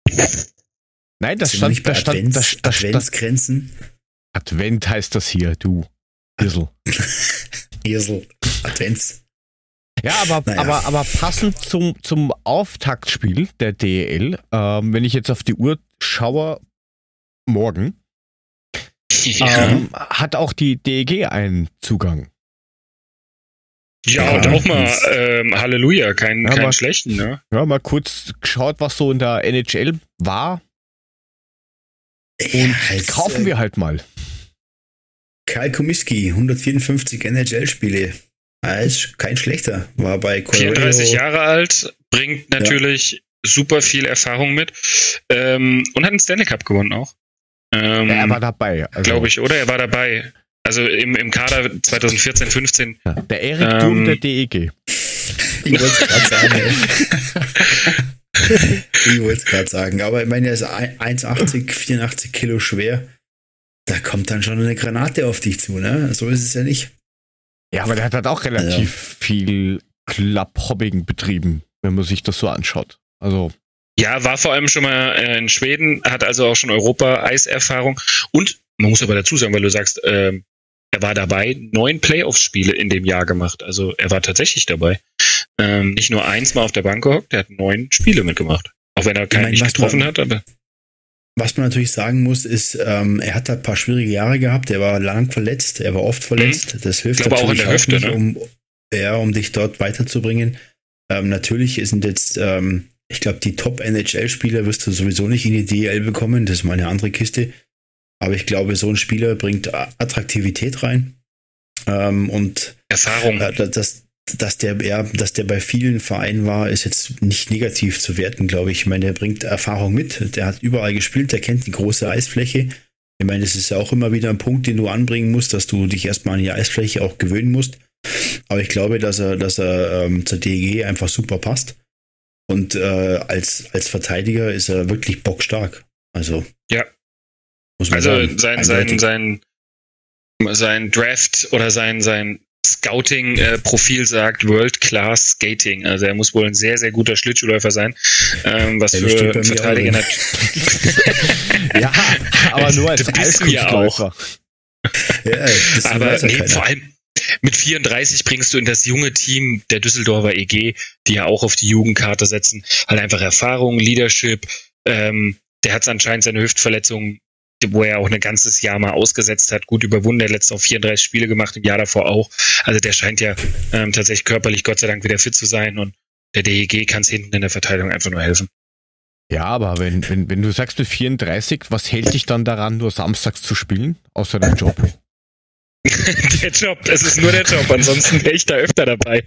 Nein, das Sind wir stand, nicht bei das stand, Advents, das, das, das, Adventsgrenzen? Advent heißt das hier, du. Isel. Esel. Advents. Ja, aber, Naja. aber, aber passend zum, zum Auftaktspiel der D E L, ähm, wenn ich jetzt auf die Uhr schaue, morgen, Ja, ähm, hat auch die D E G einen Zugang. ja und Ja, auch mal das- ähm, Halleluja, keinen Ja, keinen aber- schlechten, ne? Ja, mal kurz geschaut, was so in der N H L war und Ja, jetzt, kaufen äh, wir halt mal. Kyle Komiski, hundertvierundfünfzig N H L-Spiele. Er ist kein schlechter. War bei Colorado. vierunddreißig Jahre alt, bringt natürlich super viel Erfahrung mit ähm, und hat einen Stanley Cup gewonnen auch. Ähm, Ja, er war dabei. Also, Glaube ich, oder? Er war dabei. also im, im Kader zwanzig vierzehn, fünfzehn. Ja, der Erik ähm, Durm der D E G. Ich wollte es gerade sagen. ich wollte es gerade sagen. Aber ich meine, er ist eins achtzig, vierundachtzig Kilo schwer. Da kommt dann schon eine Granate auf dich zu, ne? So ist es ja nicht. Ja, aber der hat halt auch relativ also. viel Club-Hobbing betrieben, wenn man sich das so anschaut. Also. Ja, war vor allem schon mal in Schweden, hat also auch schon Europa-Eiserfahrung. Und man muss aber dazu sagen, weil du sagst, äh, er war dabei, neun Playoff-Spiele in dem Jahr gemacht. Also er war tatsächlich dabei. Ähm, nicht nur eins mal auf der Bank gehockt, der hat neun Spiele mitgemacht. Auch wenn er keinen ich mein, nicht getroffen man, hat, aber. Was man natürlich sagen muss, ist, ähm, er hat ein paar schwierige Jahre gehabt, er war lang verletzt, er war oft verletzt. Mhm. Das hilft natürlich auch, in der Hüfte, nicht, ne? um, ja, um dich dort weiterzubringen. Ähm, natürlich sind jetzt, ähm, ich glaube, die Top-N H L-Spieler wirst du sowieso nicht in die D E L bekommen, das ist mal eine andere Kiste. Aber ich glaube, so ein Spieler bringt Attraktivität rein. Ähm, und Erfahrung. Äh, das, dass der, ja, dass der bei vielen Vereinen war, ist jetzt nicht negativ zu werten, glaube ich. Ich meine, der bringt Erfahrung mit. Der hat überall gespielt, der kennt die große Eisfläche. Ich meine, das ist ja auch immer wieder ein Punkt, den du anbringen musst, dass du dich erstmal an die Eisfläche auch gewöhnen musst. Aber ich glaube, dass er, dass er ähm, zur D E G einfach super passt. Und äh, als, als Verteidiger ist er wirklich bockstark. Also. Ja. Muss man also sagen, sein, sein, sein, sein Draft oder sein, sein Scouting-Profil sagt World Class Skating. Also er muss wohl ein sehr, sehr guter Schlittschuhläufer sein. Ähm, was der für einen Verteidiger hat. Ja, aber nur als Eiskunstläufer. Ja, aber nee, vor allem mit vierunddreißig bringst du in das junge Team der Düsseldorfer E G, die ja auch auf die Jugendkarte setzen, halt einfach Erfahrung, Leadership. Ähm, der hat anscheinend seine Hüftverletzung, wo er auch ein ganzes Jahr mal ausgesetzt hat, gut überwunden. Der letzte auch vierunddreißig Spiele gemacht, im Jahr davor auch. Also der scheint ja ähm, tatsächlich körperlich Gott sei Dank wieder fit zu sein und der D E G kann es hinten in der Verteidigung einfach nur helfen. Ja, aber wenn, wenn, wenn du sagst mit vierunddreißig, was hält dich dann daran, nur samstags zu spielen, außer dein Job? Der Job, es ist nur der Job, ansonsten wäre ich da öfter dabei.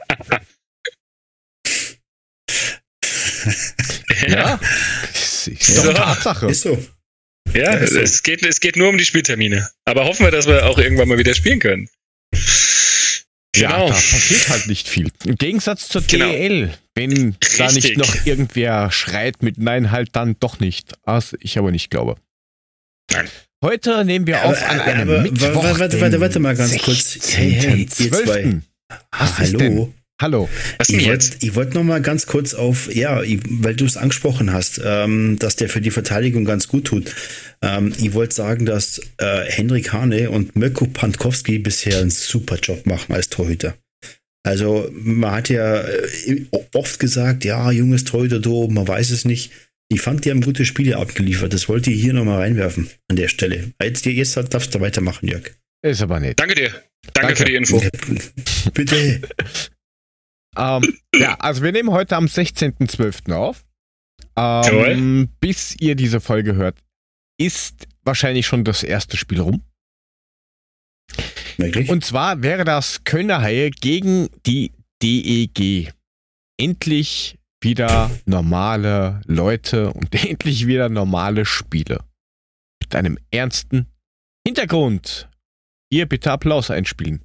Ja, ist, ist doch eine Tatsache. Ist so. Ja, ja so. es, geht, es geht nur um die Spieltermine. Aber hoffen wir, dass wir auch irgendwann mal wieder spielen können. Genau. Ja, da passiert halt nicht viel. Im Gegensatz zur genau. D E L, wenn Richtig. da nicht noch irgendwer schreit mit Nein, halt dann doch nicht. Was ich aber nicht glaube. Nein. Heute nehmen wir auf an einem aber, Mittwoch, warte, warte, warte, warte mal ganz kurz. Hey, hey, ihr zwei. Was Hallo. Ist denn? Hallo. Was denn ich jetzt? wollte wollt noch mal ganz kurz auf, ja, ich, weil du es angesprochen hast, ähm, dass der für die Verteidigung ganz gut tut. Ähm, ich wollte sagen, dass äh, Henrik Hane und Mirko Pankowski bisher einen super Job machen als Torhüter. Also man hat ja oft gesagt, ja, junges Torhüter da oben, man weiß es nicht. Ich fand, die haben gute Spiele abgeliefert. Das wollte ich hier nochmal reinwerfen an der Stelle. Jetzt, jetzt darfst du weitermachen, Jörg. Ist aber nicht. Danke dir. Danke, Danke. für die Info. Bitte. ähm, ja, also wir nehmen heute am sechzehnten zwölften auf. Ähm, bis ihr diese Folge hört, ist wahrscheinlich schon das erste Spiel rum. Wirklich? Und zwar wäre das Kölner Haie gegen die D E G. Endlich wieder normale Leute und endlich wieder normale Spiele. Mit einem ernsten Hintergrund. Hier bitte Applaus einspielen.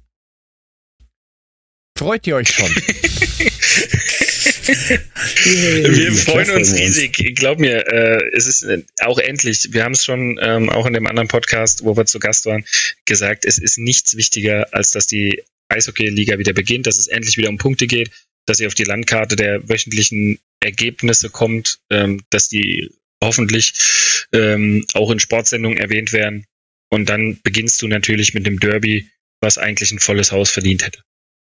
Freut ihr euch schon? Wir freuen uns riesig. Glaub mir, äh, es ist auch endlich, wir haben es schon ähm, auch in dem anderen Podcast, wo wir zu Gast waren, gesagt, es ist nichts wichtiger, als dass die Eishockey-Liga wieder beginnt, dass es endlich wieder um Punkte geht, dass sie auf die Landkarte der wöchentlichen Ergebnisse kommt, ähm, dass die hoffentlich ähm, auch in Sportsendungen erwähnt werden. Und dann beginnst du natürlich mit dem Derby, was eigentlich ein volles Haus verdient hätte.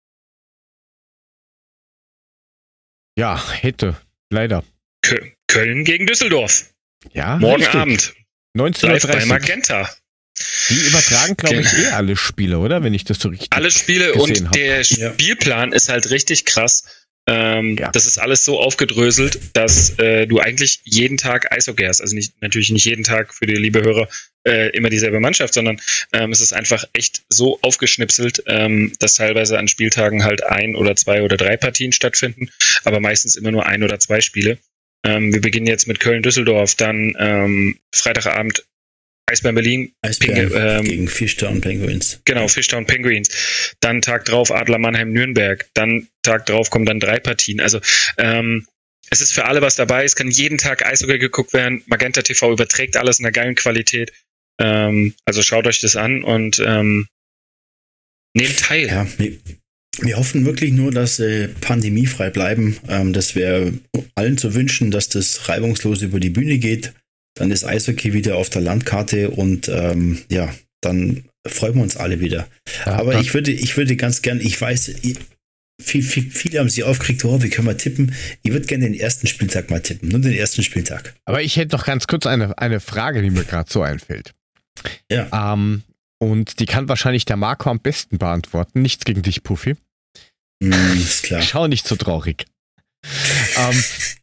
Ja, hätte. Leider. Kö- Köln gegen Düsseldorf. Ja, morgen richtig. Abend. neunzehn Uhr dreißig. Live bei Magenta. Die übertragen, glaube ich, eh alle Spiele, oder? Wenn ich das so richtig Alle Spiele und hab. der Spielplan ist halt richtig krass. Ähm, ja. Das ist alles so aufgedröselt, dass äh, du eigentlich jeden Tag Eishockey hast. Also nicht, natürlich nicht jeden Tag für die liebe Hörer äh, immer dieselbe Mannschaft, sondern ähm, es ist einfach echt so aufgeschnipselt, ähm, dass teilweise an Spieltagen halt ein oder zwei oder drei Partien stattfinden, aber meistens immer nur ein oder zwei Spiele. Ähm, wir beginnen jetzt mit Köln-Düsseldorf, dann ähm, Freitagabend Eisbären Berlin, Eisbären Pinge, ähm, gegen Fischtown Penguins. Genau, Fischtown Penguins. Dann Tag drauf Adler Mannheim Nürnberg. Dann Tag drauf kommen dann drei Partien. Also ähm, es ist für alle was dabei. Es kann jeden Tag Eishockey geguckt werden. Magenta T V überträgt alles in einer geilen Qualität. Ähm, also schaut euch das an und ähm, nehmt teil. Ja, wir, wir hoffen wirklich nur, dass äh, pandemiefrei bleiben. Ähm, das wäre allen zu wünschen, dass das reibungslos über die Bühne geht. Dann ist Eishockey wieder auf der Landkarte und ähm, ja, dann freuen wir uns alle wieder. Ja, aber ich würde, ich würde ganz gern, ich weiß, ich, viel, viel, viele haben sich aufgeregt, oh, wie können wir tippen? Ich würde gerne den ersten Spieltag mal tippen, nur den ersten Spieltag. Aber ich hätte noch ganz kurz eine, eine Frage, die mir gerade so einfällt. Ja. Ähm, und die kann wahrscheinlich der Marco am besten beantworten. Nichts gegen dich, Puffy. Mm, ist klar. Schau nicht so traurig. ähm,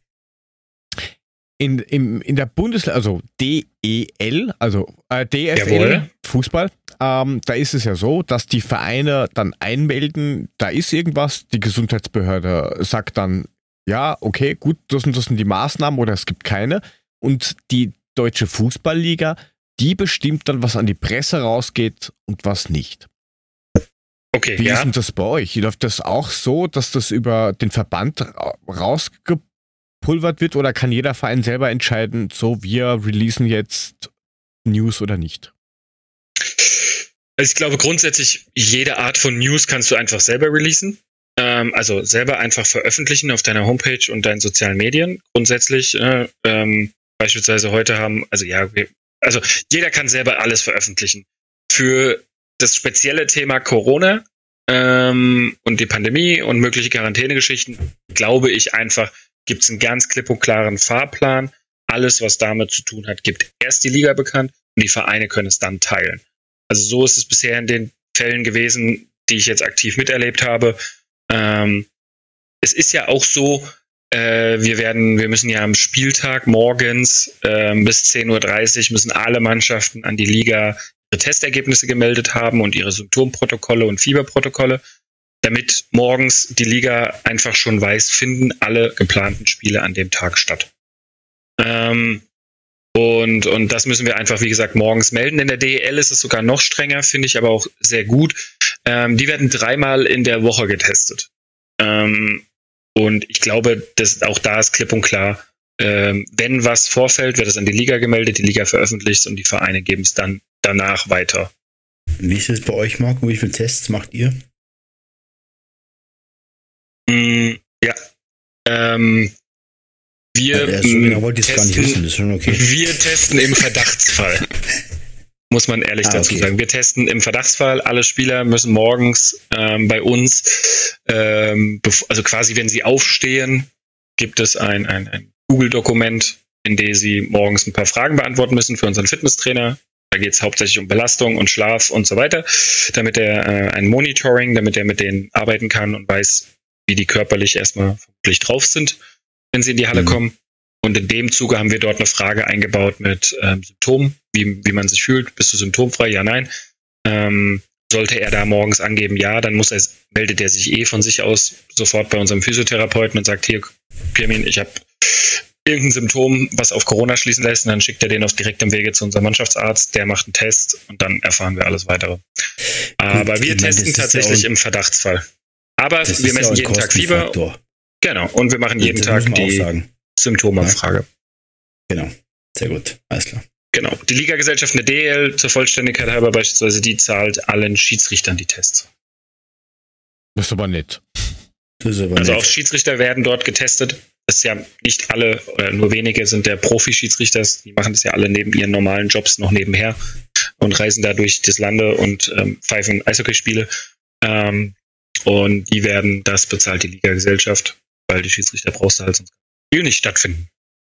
In, in, in der Bundesliga, also D E L, also äh, D F L, Jawohl. Fußball, ähm, da ist es ja so, dass die Vereine dann einmelden, da ist irgendwas, die Gesundheitsbehörde sagt dann, ja, okay, gut, das und das sind die Maßnahmen oder es gibt keine. Und die Deutsche Fußballliga, die bestimmt dann, was an die Presse rausgeht und was nicht. Okay, Wie ja. ist denn das bei euch? Läuft das auch so, dass das über den Verband rausgepulvert wird oder kann jeder Verein selber entscheiden, so wir releasen jetzt News oder nicht? Also ich glaube grundsätzlich, jede Art von News kannst du einfach selber releasen. Ähm, also selber einfach veröffentlichen auf deiner Homepage und deinen sozialen Medien. Grundsätzlich äh, ähm, beispielsweise heute haben, also ja, wir, also jeder kann selber alles veröffentlichen. Für das spezielle Thema Corona ähm, und die Pandemie und mögliche Quarantänegeschichten, glaube ich einfach, gibt es einen ganz klipp und klaren Fahrplan. Alles, was damit zu tun hat, gibt erst die Liga bekannt und die Vereine können es dann teilen. Also so ist es bisher in den Fällen gewesen, die ich jetzt aktiv miterlebt habe. Ähm, es ist ja auch so, äh, wir werden, wir müssen ja am Spieltag morgens äh, bis zehn Uhr dreißig müssen alle Mannschaften an die Liga ihre Testergebnisse gemeldet haben und ihre Symptomprotokolle und Fieberprotokolle, damit morgens die Liga einfach schon weiß, finden alle geplanten Spiele an dem Tag statt. Ähm, und, und das müssen wir einfach, wie gesagt, morgens melden. In der D E L ist es sogar noch strenger, finde ich aber auch sehr gut. Ähm, die werden dreimal in der Woche getestet. Ähm, und ich glaube, dass auch da ist klipp und klar, ähm, wenn was vorfällt, wird es an die Liga gemeldet, die Liga veröffentlicht und die Vereine geben es dann danach weiter. Wie ist es bei euch, Marco? Wie viele Tests macht ihr? Mm, ja. Ähm, wir, ja, so genau wollte ich es gar nicht testen, wissen, das ist schon okay. Wir testen im Verdachtsfall. Muss man ehrlich ah, dazu okay. sagen. Wir testen im Verdachtsfall. Alle Spieler müssen morgens ähm, bei uns, ähm, bev- also quasi wenn sie aufstehen, gibt es ein, ein, ein Google-Dokument, in dem sie morgens ein paar Fragen beantworten müssen für unseren Fitnesstrainer. Da geht es hauptsächlich um Belastung und Schlaf und so weiter, damit er äh, ein Monitoring, damit er mit denen arbeiten kann und weiß, wie die körperlich erstmal vermutlich drauf sind, wenn sie in die Halle mhm. kommen. Und in dem Zuge haben wir dort eine Frage eingebaut mit ähm, Symptomen, wie, wie man sich fühlt. Bist du symptomfrei? Ja, nein. Ähm, sollte er da morgens angeben, ja, dann muss er, meldet er sich eh von sich aus sofort bei unserem Physiotherapeuten und sagt, hier, Pirmin, ich habe irgendein Symptom, was auf Corona schließen lässt, und dann schickt er den auf direktem Wege zu unserem Mannschaftsarzt, der macht einen Test und dann erfahren wir alles weitere. Aber Gut, wir testen meine, tatsächlich ja im Verdachtsfall. Aber wir messen ja jeden Tag Fieber. Genau, und wir machen jeden Tag die Symptomabfrage. Ja. Genau, sehr gut, alles klar. Genau, die Ligagesellschaft in der D E L, zur Vollständigkeit halber beispielsweise, die zahlt allen Schiedsrichtern die Tests. Das ist aber nett. Das ist aber also nett. auch Schiedsrichter werden dort getestet. Das ist ja nicht alle, oder nur wenige sind der Profi-Schiedsrichter. Die machen das ja alle neben ihren normalen Jobs noch nebenher und reisen da durch das Lande und ähm, pfeifen Eishockeyspiele. Ähm, und die werden, das bezahlt die Ligagesellschaft, weil die Schiedsrichter brauchst du halt, sonst kann das Spiel nicht stattfinden.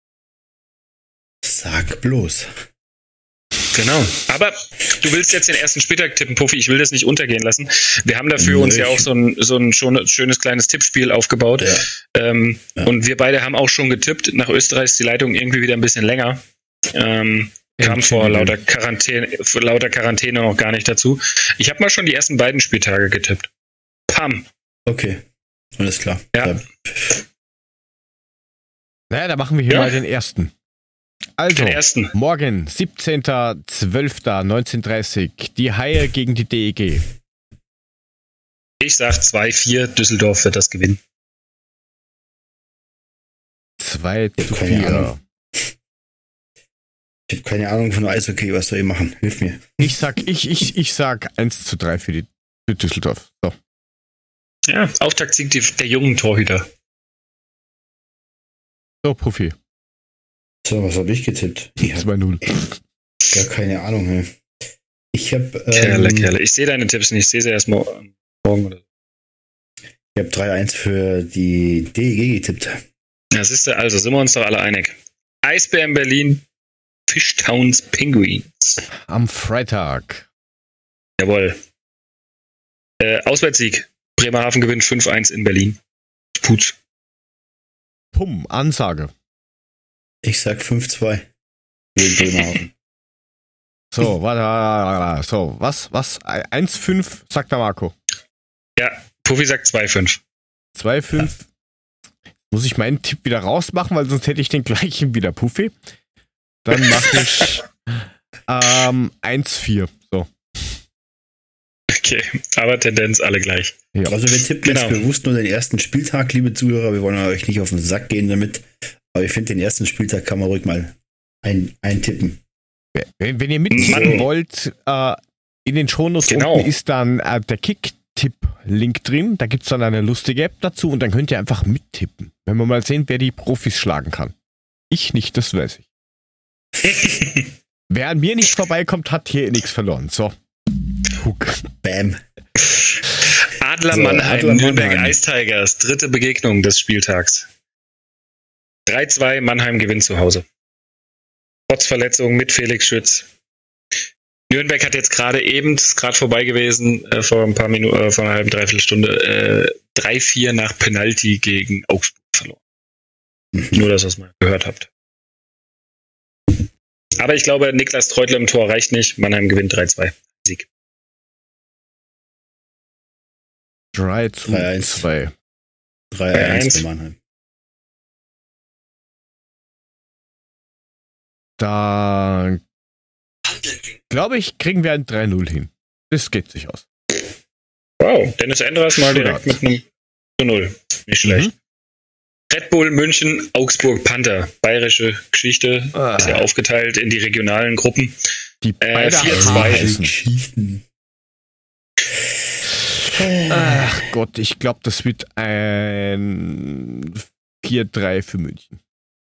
Sag bloß. Genau. Aber du willst jetzt den ersten Spieltag tippen, Puffy. Ich will das nicht untergehen lassen. Wir haben dafür uns ja auch so ein, so ein schon, schönes kleines Tippspiel aufgebaut. Ja. Ähm, ja. Und wir beide haben auch schon getippt. Nach Österreich ist die Leitung irgendwie wieder ein bisschen länger. Ähm, kam vor lauter Quarantäne, vor lauter Quarantäne noch gar nicht dazu. Ich habe mal schon die ersten beiden Spieltage getippt. Pam. Okay. Alles klar. Ja. Naja, da machen wir hier ja. mal den ersten. Also, Den ersten. morgen, siebzehnter zwölfter neunzehnhundertdreißig, die Haie gegen die D E G. Ich sag zwei vier, Düsseldorf wird das gewinnen. zwei zu Ich hab keine vier. Ahnung. Ich habe keine Ahnung von Eishockey, was soll ich machen? Hilf mir. Ich sag, ich, ich, ich sag eins zu drei für die für Düsseldorf. So. Ja, Auftaktsieg die, der jungen Torhüter. So, Profi. So, was habe ich getippt? Ich habe zwei null. gar keine Ahnung. Hey. Ich habe Kerle, ähm, Kerle. Ich sehe deine Tipps nicht. Ich sehe sie erst morgen oder so. ich hab drei eins für die D E G getippt. Ja, siehst du, also sind wir uns doch alle einig. Eisbären Berlin, Fishtowns Penguins. Am Freitag. Jawohl. Äh, Auswärtssieg. Bremerhaven gewinnt fünf eins in Berlin. Putsch. Pum, Ansage. Ich sag fünf zwei. Gegen Bremerhaven. So, warte, warte, warte, so, was, was? eins fünf, sagt der Marco. Ja, Puffy sagt zwei fünf. zwei fünf. Muss ich meinen Tipp wieder rausmachen, weil sonst hätte ich den gleichen wieder, Puffy. Dann mache ich ähm, eins vier. So. Okay, aber Tendenz alle gleich. Ja. Also wir tippen Genau. jetzt bewusst nur den ersten Spieltag, liebe Zuhörer. Wir wollen euch nicht auf den Sack gehen damit. Aber ich finde, den ersten Spieltag kann man ruhig mal ein, eintippen. Wenn, wenn ihr mittippen Mann. wollt, äh, in den Shownotes Genau. unten ist dann äh, der Kick-Tipp-Link drin. Da gibt es dann eine lustige App dazu und dann könnt ihr einfach mittippen. Wenn wir mal sehen, wer die Profis schlagen kann. Ich nicht, das weiß ich. Wer an mir nicht vorbeikommt, hat hier nichts verloren. So. Huck. Bam. Adler So, Mannheim, Adler Nürnberg Mannheim. Ice Tigers, dritte Begegnung des Spieltags. drei zwei, Mannheim gewinnt zu Hause. Trotz Verletzung mit Felix Schütz. Nürnberg hat jetzt gerade eben, ist gerade vorbei gewesen, äh, vor ein paar Minuten, äh, vor einer halben, dreiviertel Stunde, äh, drei vier nach Penalty gegen Augsburg verloren. Mhm. Nur, dass ihr es mal gehört habt. Aber ich glaube, Niklas Treutler im Tor reicht nicht. Mannheim gewinnt drei zwei. Sieg. drei zu drei eins. zwei. drei eins eins. für Mannheim. Da glaube ich, kriegen wir ein drei null hin. Das geht sich aus. Wow, Dennis Endras mal direkt mit einem zu null. Nicht schlecht. Mhm. Red Bull München, Augsburg Panther. Bayerische Geschichte. Ah. Ist ja aufgeteilt in die regionalen Gruppen. Die Äh, beide vier H zwei. heißen. Geschichten. Ach Gott, ich glaube, das wird ein vier drei für München.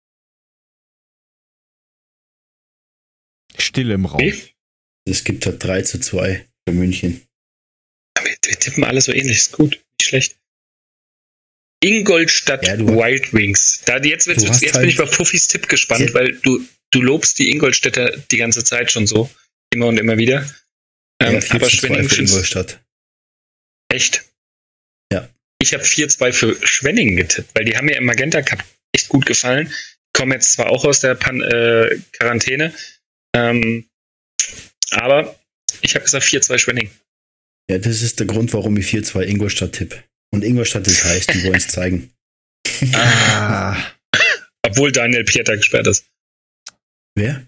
Stille im Raum. Okay. Es gibt halt drei zu zwei für München. Wir, wir tippen alle so ähnlich. Ist gut. Nicht schlecht. Ingolstadt Ja, du- Wild Wings. Da, jetzt wird's, Du hast jetzt halt- bin ich bei Puffys Tipp gespannt, Ja. weil du, du lobst die Ingolstädter die ganze Zeit schon so. Immer und immer wieder. Ähm, Ja, vier aber zu zwei Schwenningen für find's Ingolstadt. echt. Ja. Ich habe vier zwei für Schwenningen getippt, weil die haben mir im Magenta Cup echt gut gefallen. Kommen jetzt zwar auch aus der Pan äh, Quarantäne, ähm, aber ich habe gesagt vier zwei Schwenningen. Ja, das ist der Grund, warum ich vier zwei Ingolstadt tippe. Und Ingolstadt ist heiß, die wollen es zeigen. Ah, Obwohl Daniel Pieter gesperrt ist. Wer?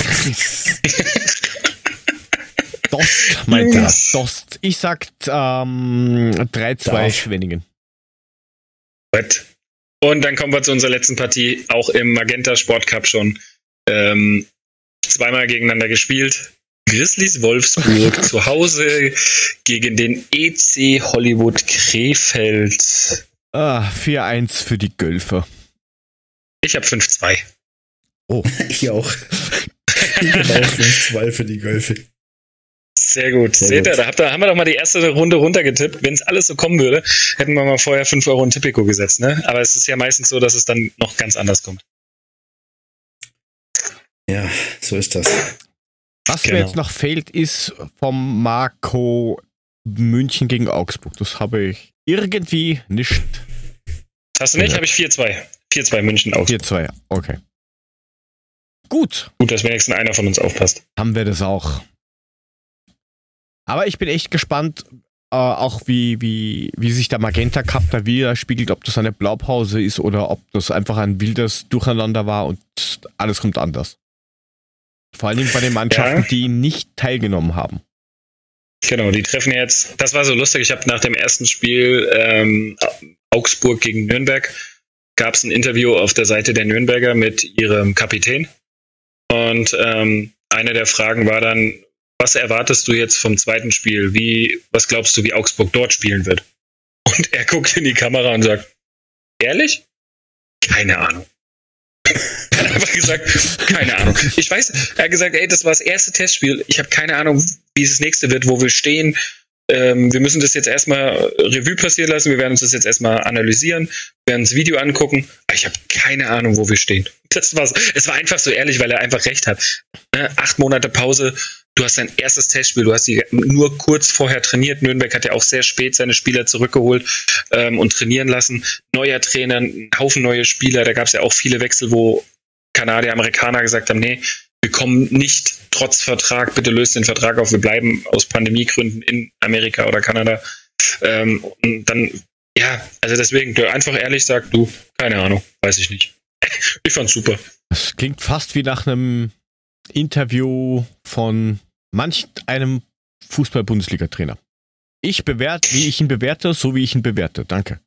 Dost, meint er. Ja. Dost. Ich sag ähm, drei zwei Darf. Schwenningen. Gut. Und dann kommen wir zu unserer letzten Partie, auch im Magenta Sport Cup schon. Ähm, zweimal gegeneinander gespielt. Grizzlies Wolfsburg zu Hause gegen den E C Hollywood Krefeld. Ah, vier eins für die Gölfer. Ich habe fünf zwei. Oh, Ich auch. Ich habe auch fünf zwei für die Gölfe. Sehr gut. Sehr Seht ihr, gut. da, habt ihr, haben wir doch mal die erste Runde runtergetippt. Wenn es alles so kommen würde, hätten wir mal vorher fünf Euro in Tipico gesetzt. Ne? Aber es ist ja meistens so, dass es dann noch ganz anders kommt. Ja, so ist das. was Genau. mir jetzt noch fehlt, ist vom Marco München gegen Augsburg. Das habe ich irgendwie nicht. Hast du nicht? Ja. Habe ich vier zwei. vier zwei München auf. vier zwei, okay. Gut, Gut, dass wenigstens einer von uns aufpasst. haben wir das auch. Aber ich bin echt gespannt, äh, auch wie, wie, wie sich der Magenta Cup da widerspiegelt, ob das eine Blaupause ist oder ob das einfach ein wildes Durcheinander war und alles kommt anders. Vor allem bei den Mannschaften, Ja. die nicht teilgenommen haben. Genau, die treffen jetzt, das war so lustig, ich habe nach dem ersten Spiel ähm, Augsburg gegen Nürnberg, gab es ein Interview auf der Seite der Nürnberger mit ihrem Kapitän und ähm, eine der Fragen war dann, was erwartest du jetzt vom zweiten Spiel? Wie, was glaubst du, wie Augsburg dort spielen wird? Und er guckt in die Kamera und sagt, ehrlich? Keine Ahnung. Er hat einfach gesagt, keine Ahnung. Ich weiß, er hat gesagt, ey, das war das erste Testspiel. Ich habe keine Ahnung, wie es das nächste wird, wo wir stehen. Ähm, wir müssen das jetzt erstmal Revue passieren lassen. Wir werden uns das jetzt erstmal analysieren, werden das Video angucken. Aber ich habe keine Ahnung, wo wir stehen. Das war's. Es war einfach so ehrlich, weil er einfach recht hat. Ne? Acht Monate Pause. Du hast dein erstes Testspiel. Du hast sie nur kurz vorher trainiert. Nürnberg hat ja auch sehr spät seine Spieler zurückgeholt ähm, und trainieren lassen. Neuer Trainer, ein Haufen neue Spieler. Da gab es ja auch viele Wechsel, wo Kanadier, Amerikaner gesagt haben, nee, wir kommen nicht trotz Vertrag, bitte löst den Vertrag auf, wir bleiben aus Pandemiegründen in Amerika oder Kanada. Ähm, und dann, ja, also deswegen, der einfach ehrlich sagt, du, keine Ahnung, weiß ich nicht. Ich fand's super. Das klingt fast wie nach einem Interview von manch einem Fußball-Bundesliga-Trainer. Ich bewerte, wie ich ihn bewerte, so wie ich ihn bewerte. Danke.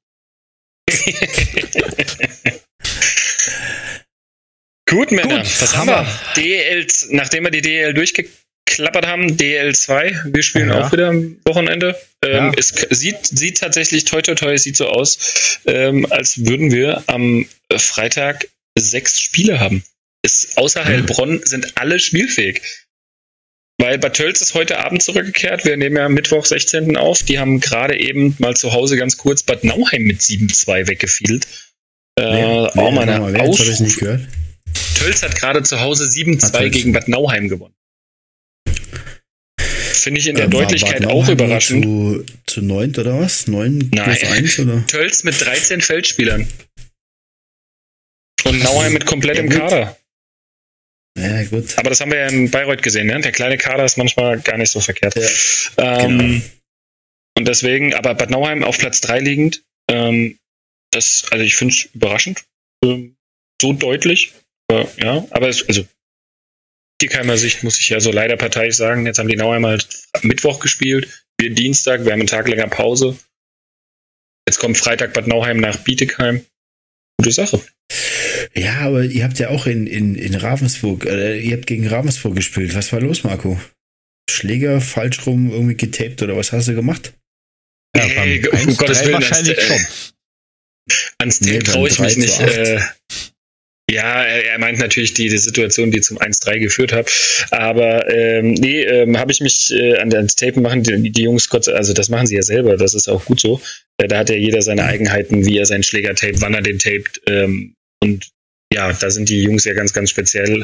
Gut, Männer, Gut, was haben wir? D L, nachdem wir die D L durchgeklappert haben, D L zwei, wir spielen Ja. auch wieder am Wochenende. Ähm, Ja. Es k- sieht, sieht tatsächlich, toi toi toi, es sieht so aus, ähm, als würden wir am Freitag sechs Spiele haben. Es, außer Heilbronn sind alle spielfähig. Weil Bad Tölz ist heute Abend zurückgekehrt. Wir nehmen ja Mittwoch sechzehnten auf. Die haben gerade eben mal zu Hause ganz kurz Bad Nauheim mit sieben zwei weggefiedelt. Äh, Nee, auch nee, mal eine nochmal, wer? Jetzt hab ich's nicht Ausruf. gehört. Tölz hat gerade zu Hause sieben zwei Tölz. gegen Bad Nauheim gewonnen. Finde ich in der Ähm, war Deutlichkeit Bad auch Nauheim überraschend. Zu, zu neunt oder was? Neun Nein. plus eins oder? Tölz mit dreizehn Feldspielern. Und Nauheim mit komplettem Ja, gut. Kader. Ja, gut. Aber das haben wir ja in Bayreuth gesehen, ne? Der kleine Kader ist manchmal gar nicht so verkehrt. Ja, ähm, genau. Und deswegen, aber Bad Nauheim auf Platz drei liegend, ähm, das, also ich finde es überraschend. Ähm, so deutlich. Äh, ja, aber es, also Dickheimer Sicht muss ich ja so leider parteiisch sagen, jetzt haben die Nauheim halt Mittwoch gespielt, wir Dienstag, wir haben einen Tag länger Pause. Jetzt kommt Freitag Bad Nauheim nach Bietigheim. Gute Sache. Ja, aber ihr habt ja auch in, in, in Ravensburg, äh, ihr habt gegen Ravensburg gespielt. Was war los, Marco? Schläger falsch rum irgendwie getaped oder was hast du gemacht? Ja, Nee, beim um eins Gottes drei Willen, wahrscheinlich das, äh, schon. Ans Nee, Tape beim traue ich drei mich zu nicht. acht. Äh, ja, er, er meint natürlich die, die Situation, die zum eins drei geführt hat. Aber ähm, nee, ähm, habe ich mich äh, an das Tape machen, die, die Jungs kurz, also das machen sie ja selber, das ist auch gut so. Äh, da hat ja jeder seine Eigenheiten, wie er seinen Schläger tapet, wann er den tapet. Ähm, und ja, da sind die Jungs ja ganz, ganz speziell.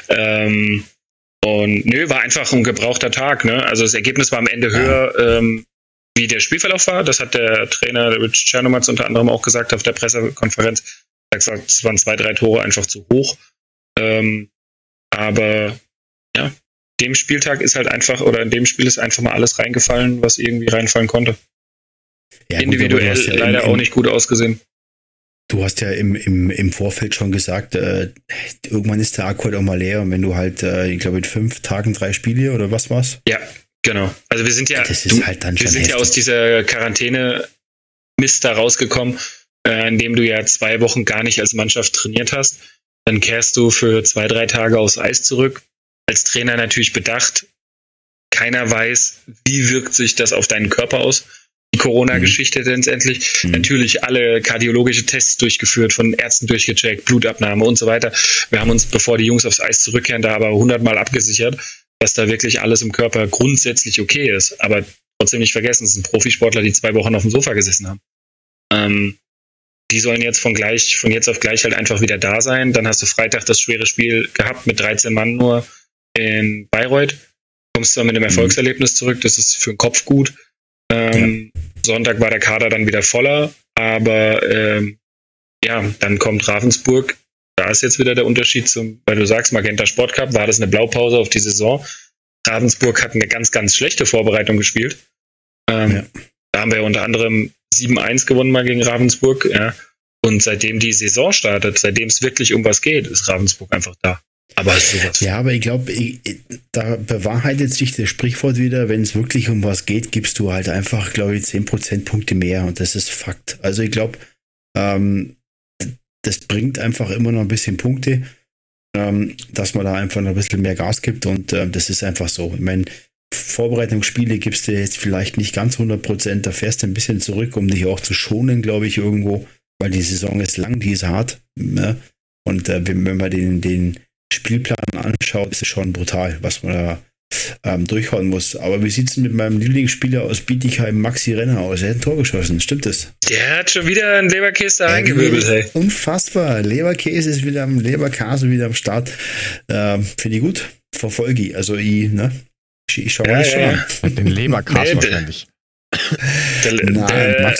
Ähm, und nö, war einfach ein gebrauchter Tag. Ne? Also das Ergebnis war am Ende höher, ähm, wie der Spielverlauf war. Das hat der Trainer der Rich Chernomatz unter anderem auch gesagt auf der Pressekonferenz. Er hat gesagt, es waren zwei, drei Tore einfach zu hoch. Ähm, aber ja, dem Spieltag ist halt einfach, oder in dem Spiel ist einfach mal alles reingefallen, was irgendwie reinfallen konnte. Ja, gut, Individuell aber du hast ja leider im, auch im, nicht gut ausgesehen. Du hast ja im, im, im Vorfeld schon gesagt, äh, irgendwann ist der Akku halt auch mal leer und wenn du halt, äh, ich glaube, in fünf Tagen drei Spiele oder was war's? Ja, genau. Also wir sind ja, Das ist du, halt dann wir schon sind ja heftig. aus dieser Quarantäne-Mist da rausgekommen, äh, indem du ja zwei Wochen gar nicht als Mannschaft trainiert hast. Dann kehrst du für zwei, drei Tage aufs Eis zurück. Als Trainer natürlich bedacht. Keiner weiß, wie wirkt sich das auf deinen Körper aus. Die Corona-Geschichte mhm. letztendlich. Mhm. Natürlich alle kardiologische Tests durchgeführt, von Ärzten durchgecheckt, Blutabnahme und so weiter. Wir haben uns, bevor die Jungs aufs Eis zurückkehren, da aber hundertmal abgesichert, dass da wirklich alles im Körper grundsätzlich okay ist. Aber trotzdem nicht vergessen, es sind Profisportler, die zwei Wochen auf dem Sofa gesessen haben. Ähm, die sollen jetzt von gleich, von jetzt auf gleich halt einfach wieder da sein. Dann hast du Freitag das schwere Spiel gehabt mit dreizehn Mann nur in Bayreuth. Kommst zwar mit einem Erfolgserlebnis zurück, das ist für den Kopf gut. Ähm, ja. Sonntag war der Kader dann wieder voller, aber ähm, ja, dann kommt Ravensburg. Da ist jetzt wieder der Unterschied zum, weil du sagst, Magenta Sport Cup, war das eine Blaupause auf die Saison. Ravensburg hat eine ganz, ganz schlechte Vorbereitung gespielt. Ähm, ja. Da haben wir unter anderem sieben eins gewonnen mal gegen Ravensburg. Ja. Und seitdem die Saison startet, seitdem es wirklich um was geht, ist Ravensburg einfach da. Aber sowas. Ja, aber ich glaube, da bewahrheitet sich das Sprichwort wieder, wenn es wirklich um was geht, gibst du halt einfach, glaube ich, zehn Prozentpunkte mehr und das ist Fakt. Also ich glaube, ähm, das bringt einfach immer noch ein bisschen Punkte, ähm, dass man da einfach noch ein bisschen mehr Gas gibt und äh, das ist einfach so. Ich meine, Vorbereitungsspiele gibst du jetzt vielleicht nicht ganz hundert Prozent, da fährst du ein bisschen zurück, um dich auch zu schonen, glaube ich, irgendwo, weil die Saison ist lang, die ist hart. Ne? Und äh, wenn, wenn man den, den Spielplan anschaut, ist es schon brutal, was man da ähm, durchhauen muss. Aber wie sieht es mit meinem Lieblingsspieler aus Bietigheim, Maxi Renner, aus? Er hat ein Tor geschossen, stimmt das? Der hat schon wieder einen Leberkäse da reingewirbelt, hey. Unfassbar. Leberkäse ist wieder am Leberkäse wieder am Start. Ähm, Finde ich gut. Verfolge ich. Also ich, ne? Ich, ich schaue ja, nicht ja, schon an. Den Leberkäse nee, wahrscheinlich. Der, der, Nein, der, Max.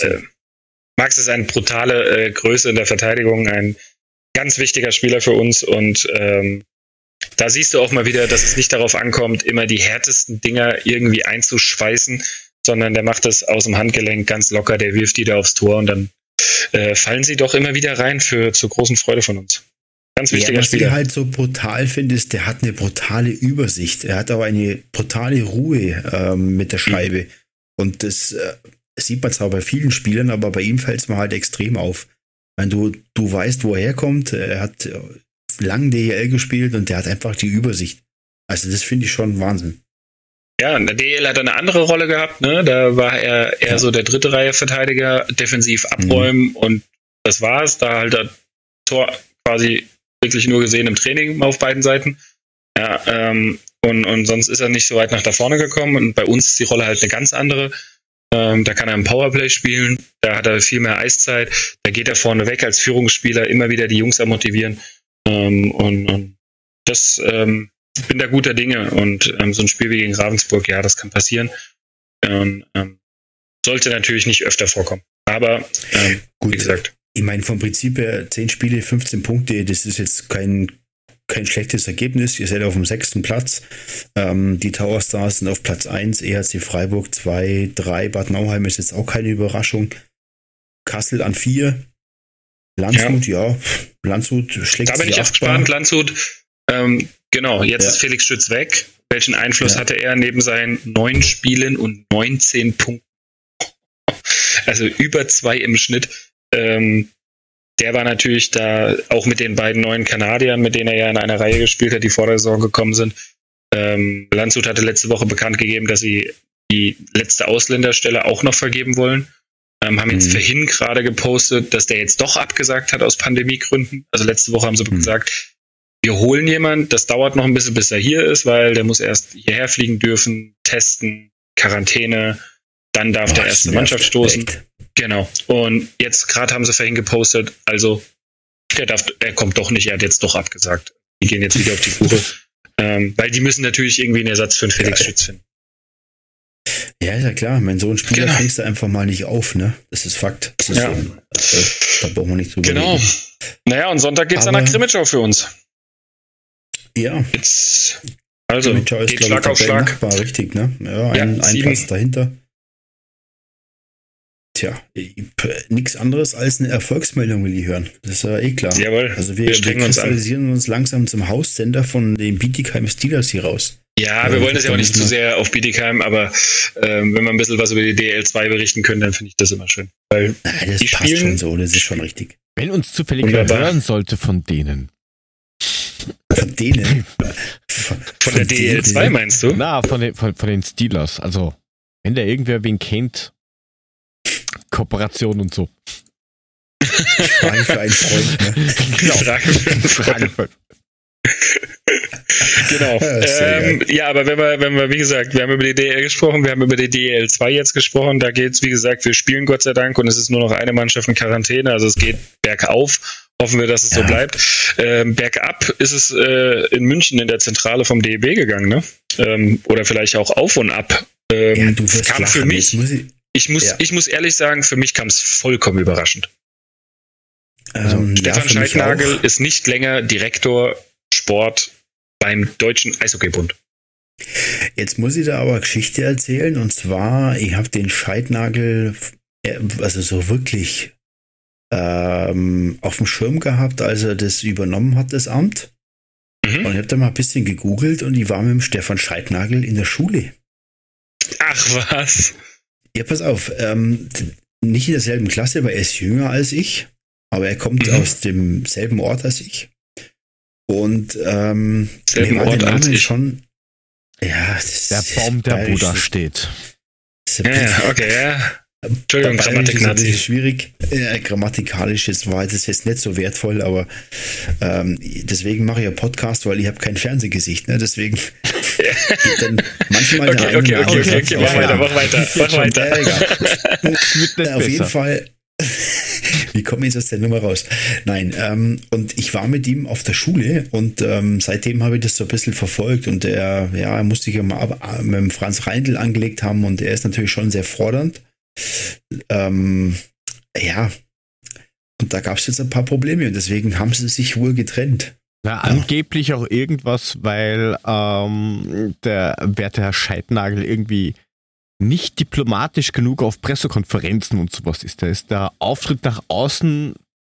Max ist eine brutale äh, Größe in der Verteidigung, ein ganz wichtiger Spieler für uns und ähm, da siehst du auch mal wieder, dass es nicht darauf ankommt, immer die härtesten Dinger irgendwie einzuschweißen, sondern der macht das aus dem Handgelenk ganz locker, der wirft die da aufs Tor und dann äh, fallen sie doch immer wieder rein für zur großen Freude von uns. Ganz wichtiger ja, was Spieler. Was ich halt so brutal finde, ist, der hat eine brutale Übersicht. Er hat aber eine brutale Ruhe ähm, mit der Scheibe. Mhm. Und das äh, sieht man zwar bei vielen Spielern, aber bei ihm fällt es mir halt extrem auf. Wenn du, du weißt, wo er herkommt, er hat lang D E L gespielt und der hat einfach die Übersicht. Also das finde ich schon Wahnsinn. Ja, in der D E L hat er eine andere Rolle gehabt, ne? Da war er eher ja. so der dritte Reihe Verteidiger, defensiv abräumen mhm. und das war's. Da halt das Tor quasi wirklich nur gesehen im Training auf beiden Seiten. Ja, ähm, und, und sonst ist er nicht so weit nach da vorne gekommen und bei uns ist die Rolle halt eine ganz andere. Ähm, da kann er im Powerplay spielen, da hat er viel mehr Eiszeit, da geht er vorne weg als Führungsspieler, immer wieder die Jungs am motivieren ähm, und, und das ähm, bin da guter Dinge und ähm, so ein Spiel wie gegen Ravensburg, ja, das kann passieren und, ähm, sollte natürlich nicht öfter vorkommen, aber ähm, Gut, wie gesagt. Ich meine, vom Prinzip her zehn Spiele, fünfzehn Punkte, das ist jetzt kein kein schlechtes Ergebnis. Ihr seid auf dem sechsten Platz. Ähm, die Tower Stars sind auf Platz eins, E H C Freiburg zwei, drei, Bad Nauheim ist jetzt auch keine Überraschung. Kassel an vier. Landshut, ja. ja. Landshut schlägt sich. Da bin ich jetzt gespannt. Landshut, ähm, genau, jetzt ja. ist Felix Schütz weg. Welchen Einfluss ja. hatte er neben seinen neun Spielen und neunzehn Punkten? Also über zwei im Schnitt. Ähm, Der war natürlich da auch mit den beiden neuen Kanadiern, mit denen er ja in einer Reihe gespielt hat, die vor der Saison gekommen sind. Ähm, Landshut hatte letzte Woche bekannt gegeben, dass sie die letzte Ausländerstelle auch noch vergeben wollen. Ähm, haben jetzt mhm. vorhin gerade gepostet, dass der jetzt doch abgesagt hat aus Pandemiegründen. Also letzte Woche haben sie mhm. gesagt, wir holen jemanden, das dauert noch ein bisschen, bis er hier ist, weil der muss erst hierher fliegen dürfen, testen, Quarantäne, dann darf oh, der erste Mannschaft stoßen. Echt. Genau. Und jetzt gerade haben sie vorhin gepostet, also der darf, er kommt doch nicht, er hat jetzt doch abgesagt. Die gehen jetzt wieder auf die Suche. ähm, weil die müssen natürlich irgendwie einen Ersatz für einen Felix Schütz finden. Ja, ist ja klar. Mein Sohn Spieler genau. fängst du einfach mal nicht auf, ne? Das ist Fakt. Das ist ja. so, also, da brauchen wir nicht drüber Genau. reden. Naja, und Sonntag geht's dann nach Krimitschau für uns. Ja. Jetzt, also, Krimitschau ist, geht Schlag auf Schlag. War richtig, ne? Ja, ein, ja, ein Platz dahinter. Tja, nichts anderes als eine Erfolgsmeldung will ich hören. Das ist ja eh klar. Jawohl, also wir, wir, wir kristallisieren uns, uns langsam zum Haussender von den Bietigheim Steelers hier raus. Ja, ja wir wollen das ja auch nicht zu sehr auf Bietigheim, aber ähm, wenn wir ein bisschen was über die D L zwei berichten können, dann finde ich das immer schön. Weil Na, das die passt schon so, das ist schon richtig. Wenn uns zufällig wer hören sollte von denen. Von denen? Von, von der D L zwei meinst du? Na, von den, von, von den Steelers. Also, wenn da irgendwer wen kennt, Kooperation und so. Frage für einen Freund, ne? Genau. Frage für einen Freund. Genau. Ja, ähm, ja, aber wenn wir, wenn wir, wie gesagt, wir haben über die D L gesprochen, wir haben über die D L zwei jetzt gesprochen, da geht's, wie gesagt, wir spielen Gott sei Dank und es ist nur noch eine Mannschaft in Quarantäne, also es geht bergauf. Hoffen wir, dass es ja. so bleibt. Ähm, bergab ist es äh, in München in der Zentrale vom D E B gegangen, ne? Ähm, oder vielleicht auch auf und ab. Ähm, ja, du wirst kam lachen. für mich, muss ich, ich, muss, ja. ich muss ehrlich sagen, für mich kam es vollkommen überraschend. Also, ähm, Stefan ja, Scheidnagel ist nicht länger Direktor Sport beim Deutschen Eishockeybund. Jetzt muss ich da aber Geschichte erzählen, und zwar, ich habe den Scheidnagel, also so wirklich ähm, auf dem Schirm gehabt, als er das übernommen hat, das Amt. Mhm. Und ich habe da mal ein bisschen gegoogelt und ich war mit dem Stefan Scheidnagel in der Schule. Ach was? Ja, pass auf, ähm, nicht in derselben Klasse, weil er ist jünger als ich, aber er kommt mhm. aus demselben Ort als ich. Und ähm, selben mir war Ort der als Name ich. schon. Ja, das Der Baum, der bayerisch, Buddha steht. Ja, ja, okay, ja. Entschuldigung, Grammatik ist ein bisschen Grammatik-Nazi. schwierig. Äh, grammatikalisch jetzt war das jetzt nicht so wertvoll, aber ähm, deswegen mache ich ja Podcast, weil ich habe kein Fernsehgesicht. Ne? Deswegen geht dann manchmal Okay, der okay, eine okay, oder okay, andere okay, mach Satz weiter, auf. mach weiter, mach weiter. Ja, egal. Wird nicht Auf jeden besser. Fall. Wie komme ich jetzt aus der Nummer raus? Nein, ähm, und ich war mit ihm auf der Schule und ähm, seitdem habe ich das so ein bisschen verfolgt und er, ja, er musste sich ja mal ab, mit dem Franz Reindl angelegt haben und er ist natürlich schon sehr fordernd. Ähm, ja, und da gab es jetzt ein paar Probleme und deswegen haben sie sich wohl getrennt. Na, Ja. angeblich auch irgendwas, weil ähm, der werte Herr Scheidnagel irgendwie nicht diplomatisch genug auf Pressekonferenzen und sowas ist. Da ist der Auftritt nach außen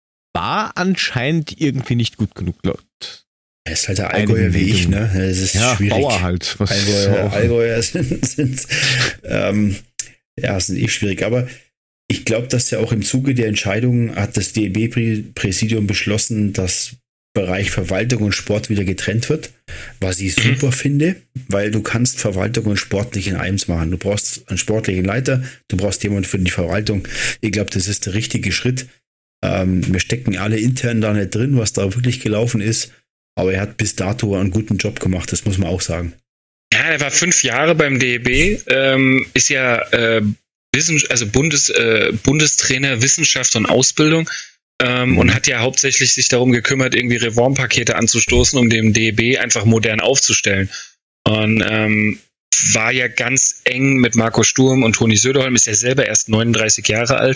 war anscheinend irgendwie nicht gut genug laut. Er ist halt der Allgäuer wie ich, ne? Das ist Ja, schwierig. Bauer halt. Was Allgäuer, auch- Allgäuer sind, sind ähm, ja, sind eh schwierig. Aber ich glaube, dass ja auch im Zuge der Entscheidung hat das D E B-Präsidium beschlossen, dass Bereich Verwaltung und Sport wieder getrennt wird, was ich super finde, weil du kannst Verwaltung und Sport nicht in eins machen. Du brauchst einen sportlichen Leiter, du brauchst jemanden für die Verwaltung. Ich glaube, das ist der richtige Schritt. Ähm, wir stecken alle intern da nicht drin, was da wirklich gelaufen ist, aber er hat bis dato einen guten Job gemacht, das muss man auch sagen. Ja, er war fünf Jahre beim D E B, ähm, ist ja äh, Wissen, also Bundes, äh, Bundestrainer Wissenschaft und Ausbildung ähm, Mhm. und hat ja hauptsächlich sich darum gekümmert, irgendwie Reformpakete anzustoßen, um den D E B einfach modern aufzustellen. Und ähm, war ja ganz eng mit Marco Sturm und Toni Söderholm, ist ja selber erst neununddreißig Jahre alt.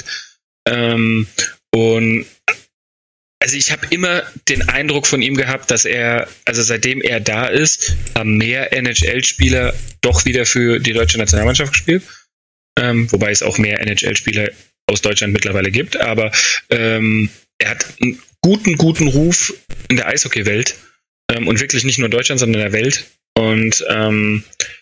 Ähm, und also ich habe immer den Eindruck von ihm gehabt, dass er, also seitdem er da ist, haben mehr N H L-Spieler doch wieder für die deutsche Nationalmannschaft gespielt. Ähm, wobei es auch mehr N H L-Spieler aus Deutschland mittlerweile gibt. Aber ähm, er hat einen guten, guten Ruf in der Eishockey-Welt. Ähm, und wirklich nicht nur in Deutschland, sondern in der Welt. Und ähm,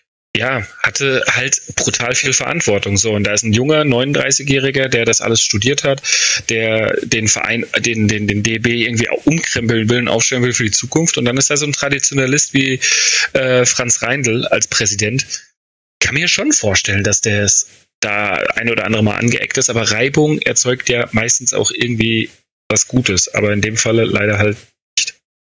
ja, hatte halt brutal viel Verantwortung. So, und da ist ein junger neununddreißigjähriger, der das alles studiert hat, der den Verein, den, den, den D E B irgendwie auch umkrempeln will und aufstellen will für die Zukunft. Und dann ist da so ein Traditionalist wie äh, Franz Reindl als Präsident. Kann mir schon vorstellen, dass der es da ein oder andere Mal angeeckt ist, aber Reibung erzeugt ja meistens auch irgendwie was Gutes. Aber in dem Falle leider halt nicht.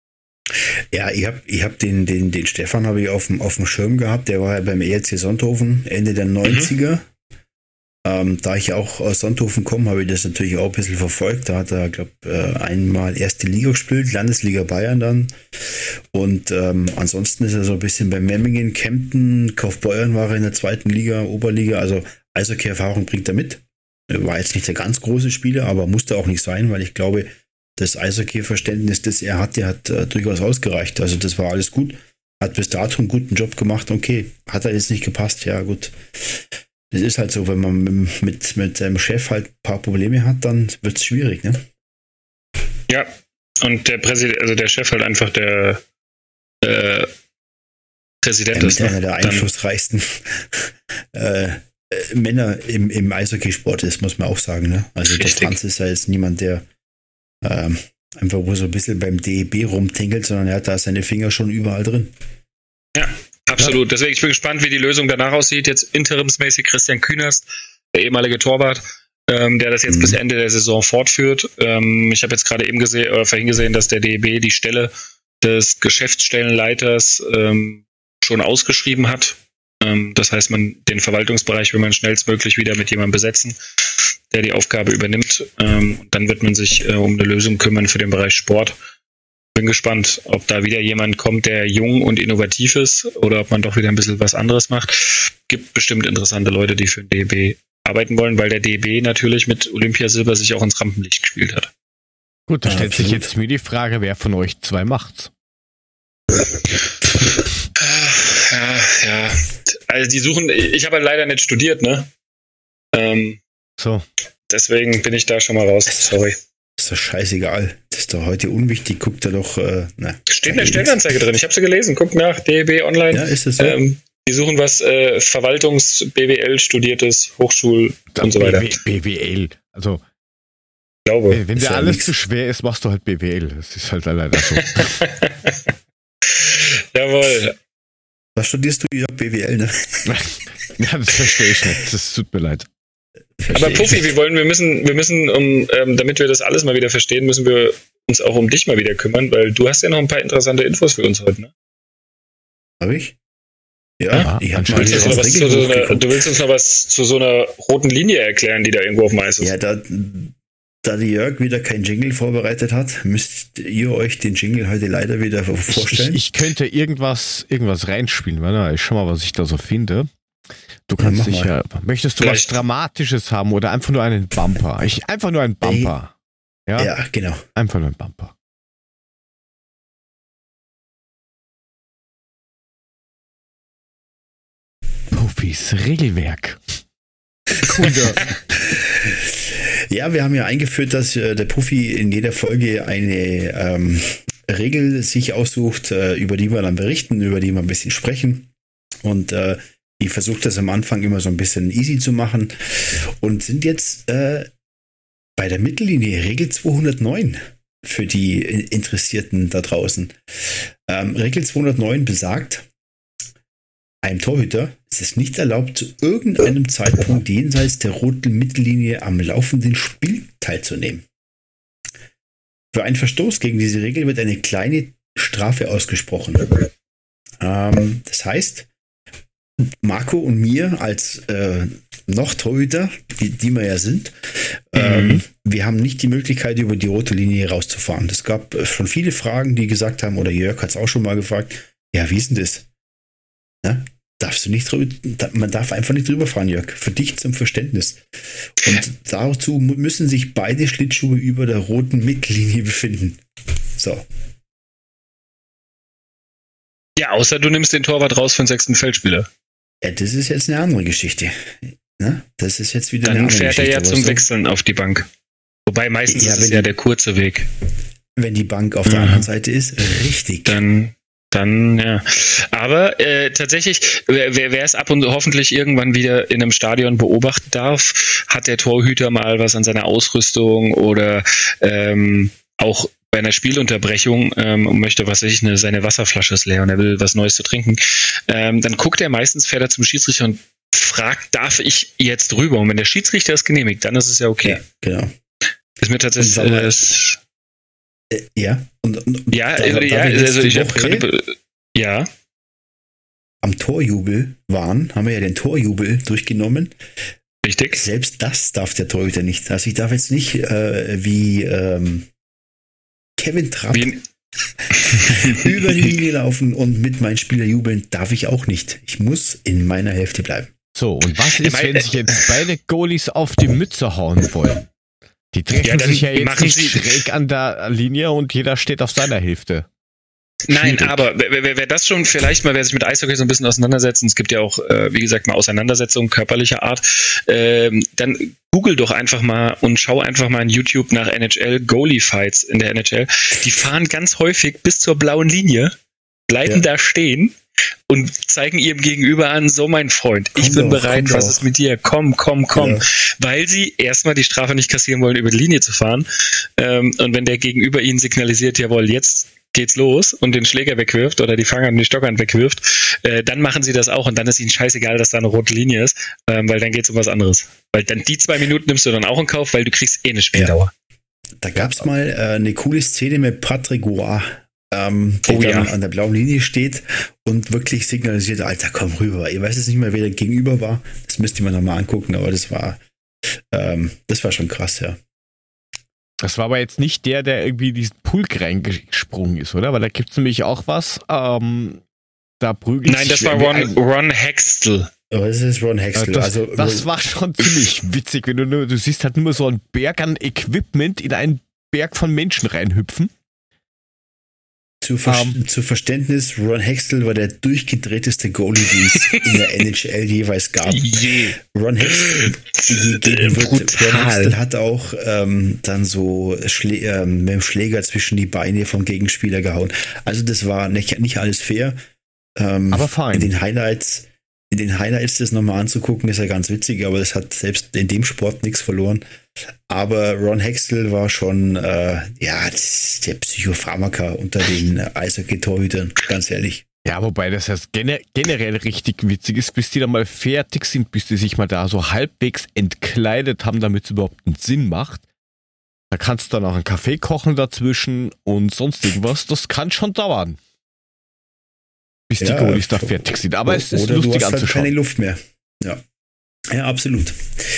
Ja, ich habe ich hab den, den, den Stefan habe ich auf dem, auf dem Schirm gehabt, der war ja beim E L C Sonthofen Ende der neunziger. Mhm. Ähm, da ich auch aus Sonthofen komme, habe ich das natürlich auch ein bisschen verfolgt. Da hat er, glaube ich, einmal erste Liga gespielt, Landesliga Bayern dann. Und ähm, ansonsten ist er so ein bisschen bei Memmingen, Kempten, Kaufbeuren war er in der zweiten Liga, Oberliga. Also Eishockey-Erfahrung bringt er mit. Er war jetzt nicht der ganz große Spieler, aber musste auch nicht sein, weil ich glaube, das Eishockey-Verständnis, das er hatte, hat äh, durchaus ausgereicht. Also das war alles gut. Hat bis dato einen guten Job gemacht. Okay, hat er jetzt nicht gepasst? Ja, gut. Das ist halt so, wenn man mit, mit, mit seinem Chef halt ein paar Probleme hat, dann wird es schwierig, ne? Ja, und der Präsident, also der Chef halt einfach der äh, Präsident Ja, ist. mit einer Ne? der einflussreichsten äh, äh, Männer im, im Eishockeysport ist, muss man auch sagen, ne? Also der Richtig. Franz ist ja jetzt niemand, der ähm, einfach wo so ein bisschen beim D E B rumtingelt, sondern er hat da seine Finger schon überall drin. Ja, absolut. Deswegen, ich bin gespannt, wie die Lösung danach aussieht. Jetzt interimsmäßig Christian Künast, der ehemalige Torwart, ähm, der das jetzt Mhm. bis Ende der Saison fortführt. Ähm, ich habe jetzt gerade eben gesehen, oder vorhin gesehen, dass der D E B die Stelle des Geschäftsstellenleiters ähm, schon ausgeschrieben hat. Ähm, das heißt, man den Verwaltungsbereich will man schnellstmöglich wieder mit jemandem besetzen, der die Aufgabe übernimmt. Ähm, und dann wird man sich äh, um eine Lösung kümmern für den Bereich Sport. Bin gespannt, ob da wieder jemand kommt, der jung und innovativ ist oder ob man doch wieder ein bisschen was anderes macht. Gibt bestimmt interessante Leute, die für den D E B arbeiten wollen, weil der D E B natürlich mit Olympiasilber sich auch ins Rampenlicht gespielt hat. Gut, da Ja, stellt sich absolut. jetzt mir die Frage, wer von euch zwei macht's? Ja, ja. Also die suchen, ich habe halt leider nicht studiert, ne? Ähm, So. deswegen bin ich da schon mal raus. Sorry. Ist doch scheißegal. Das, ist doch heute unwichtig, guckt er doch. Äh, na, Steht in der Stellenanzeige drin, ich habe sie gelesen, guck nach, D E B Online. Ja, ist es so? Ähm, die suchen was äh, Verwaltungs-B W L-studiertes, Hochschul- und so weiter. B W L, also Ich glaube. wenn dir ja alles nix. zu schwer ist, machst du halt B W L. Das ist halt leider so. Jawohl. Was studierst du, Jörg? B W L, ne? Ja, das verstehe ich nicht. Das tut mir leid. Versteh Aber ich Puffi, nicht. wir wollen, wir müssen, wir müssen, um, ähm, damit wir das alles mal wieder verstehen, müssen wir uns auch um dich mal wieder kümmern, weil du hast ja noch ein paar interessante Infos für uns heute, ne? Hab ich? Ja, Ja, ich habe anscheinend. mal Du willst, uns noch das was zu so Regelbuch einer, geguckt. du willst uns noch was zu so einer roten Linie erklären, die da irgendwo auf dem Eis ist. Ja, da, da die Jörg wieder kein Jingle vorbereitet hat, müsst ihr euch den Jingle heute leider wieder Ich, vorstellen. ich, ich könnte irgendwas, irgendwas reinspielen. Warte, ich schau mal, was ich da so finde. Du Ja, kannst mach dich mal. ja. Möchtest du was Vielleicht. Dramatisches haben oder einfach nur einen Bumper? Ich, einfach nur einen Bumper. Ja, Ja, genau. einfach nur einen Bumper. Puffis Regelwerk. Kunde. Ja, wir haben ja eingeführt, dass äh, der Puffy in jeder Folge eine ähm, Regel sich aussucht, äh, über die wir dann berichten, über die wir ein bisschen sprechen. Und äh, ich versuche das am Anfang immer so ein bisschen easy zu machen und sind jetzt äh, bei der Mittellinie Regel zweihundertneun für die Interessierten da draußen. Ähm, Regel zweihundertneun besagt, einem Torhüter ist es nicht erlaubt, zu irgendeinem Zeitpunkt jenseits der roten Mittellinie am laufenden Spiel teilzunehmen. Für einen Verstoß gegen diese Regel wird eine kleine Strafe ausgesprochen. Ähm, das heißt, Marco und mir als äh, noch Torhüter, die, die wir ja sind, ähm, Mhm. wir haben nicht die Möglichkeit, über die rote Linie rauszufahren. Es gab schon viele Fragen, die gesagt haben, oder Jörg hat es auch schon mal gefragt, ja, wie ist denn das? Ja, darfst du nicht drüber, man darf einfach nicht drüber fahren, Jörg. Für dich zum Verständnis. Und dazu müssen sich beide Schlittschuhe über der roten Mittellinie befinden. So. Ja, außer du nimmst den Torwart raus für den sechsten Feldspieler. Ja, das ist jetzt eine andere Geschichte. Ne? Das ist jetzt wieder eine Dann andere fährt er Geschichte. ja aber zum so, Wechseln auf die Bank. Wobei meistens Ja, ist es wenn ja die- der kurze Weg. wenn die Bank auf der Mhm. anderen Seite ist, richtig. Dann, dann, ja. Aber äh, tatsächlich, wer, wer es ab und hoffentlich irgendwann wieder in einem Stadion beobachten darf, hat der Torhüter mal was an seiner Ausrüstung oder ähm, auch bei einer Spielunterbrechung ähm, und möchte, was weiß ich, eine, seine Wasserflasche ist leer und er will was Neues zu trinken, ähm, dann guckt er meistens, fährt er zum Schiedsrichter und fragt, darf ich jetzt rüber? Und wenn der Schiedsrichter es genehmigt, dann ist es ja okay. Ja, genau. Ist mir tatsächlich, Und sag mal, äh, ist, Äh, ja, und, und ja, da- äh, da ja, wir letzte also ich habe Woche gerade, ja, am Torjubel waren, haben wir ja den Torjubel durchgenommen. richtig. Selbst das darf der Torhüter nicht. Also ich darf jetzt nicht äh, wie ähm, Kevin Trapp Wie, über die Linie laufen und mit meinen Spieler jubeln, darf ich auch nicht. Ich muss in meiner Hälfte bleiben. So, und was ist, meine- wenn sich jetzt beide Goalies auf die Mütze hauen wollen? Die treffen Ja, dann sich ja jetzt machen nicht sie- schräg an der Linie und jeder steht auf seiner Hälfte. Nein, Schwierig. aber wer, wer, wer das schon vielleicht mal, wer sich mit Eishockey so ein bisschen auseinandersetzt, und es gibt ja auch, äh, wie gesagt, mal Auseinandersetzungen körperlicher Art, ähm, dann google doch einfach mal und schau einfach mal in YouTube nach N H L Goalie Fights in der N H L. Die fahren ganz häufig bis zur blauen Linie, bleiben Ja. da stehen und zeigen ihrem Gegenüber an, so mein Freund, ich Komm bin doch, bereit, komm was doch. ist mit dir? Komm, komm, komm. Ja. Weil sie erstmal die Strafe nicht kassieren wollen, über die Linie zu fahren. Ähm, und wenn der Gegenüber ihnen signalisiert, jawohl, jetzt geht's los und den Schläger wegwirft oder die Fanghand und die Stockhand wegwirft, äh, dann machen sie das auch und dann ist ihnen scheißegal, dass da eine rote Linie ist, ähm, weil dann geht's um was anderes. Weil dann die zwei Minuten nimmst du dann auch in Kauf, weil du kriegst eh eine Spieldauer. Da gab es mal äh, eine coole Szene mit Patrick Roy, ähm, der Oh dann ja. an der blauen Linie steht und wirklich signalisiert, Alter, komm rüber. Ich weiß jetzt nicht mehr, wer der Gegenüber war. Das müsste man nochmal angucken, aber das war, ähm, das war schon krass, ja. Das war aber jetzt nicht der, der irgendwie in diesen Pulk reingesprungen ist, oder? Weil da gibt es nämlich auch was. Ähm, da prügelt Nein, das sich war irgendwie Ron, ein- Ron Hextall. Aber das ist Ron Äh, Hextall. Das, also, das war schon ziemlich witzig, wenn du nur, du siehst halt nur so einen Berg an Equipment in einen Berg von Menschen reinhüpfen. Zu, Ver um, zu Verständnis, Ron Hextall war der durchgedrehteste Goalie, den es in der N H L jeweils gab. Je. Ron Hextall, Ron Hextall hat auch ähm, dann so Schlä ähm, mit dem Schläger zwischen die Beine vom Gegenspieler gehauen. Also das war nicht, nicht alles fair. Ähm, aber fein. In den Highlights, in den Highlights das nochmal anzugucken, ist ja ganz witzig, aber das hat selbst in dem Sport nichts verloren. Aber Ron Hextall war schon, äh, ja, der Psychopharmaka unter den Eishockey-Torhütern, ganz ehrlich. Ja, wobei das jetzt gener generell richtig witzig ist, bis die dann mal fertig sind, bis die sich mal da so halbwegs entkleidet haben, damit es überhaupt einen Sinn macht. Da kannst du dann auch einen Kaffee kochen dazwischen und sonst irgendwas. Das kann schon dauern, bis ja, die Goalies da fertig sind. Aber es ist lustig anzuschauen. Oder du hast halt keine Luft mehr. Ja, ja, absolut.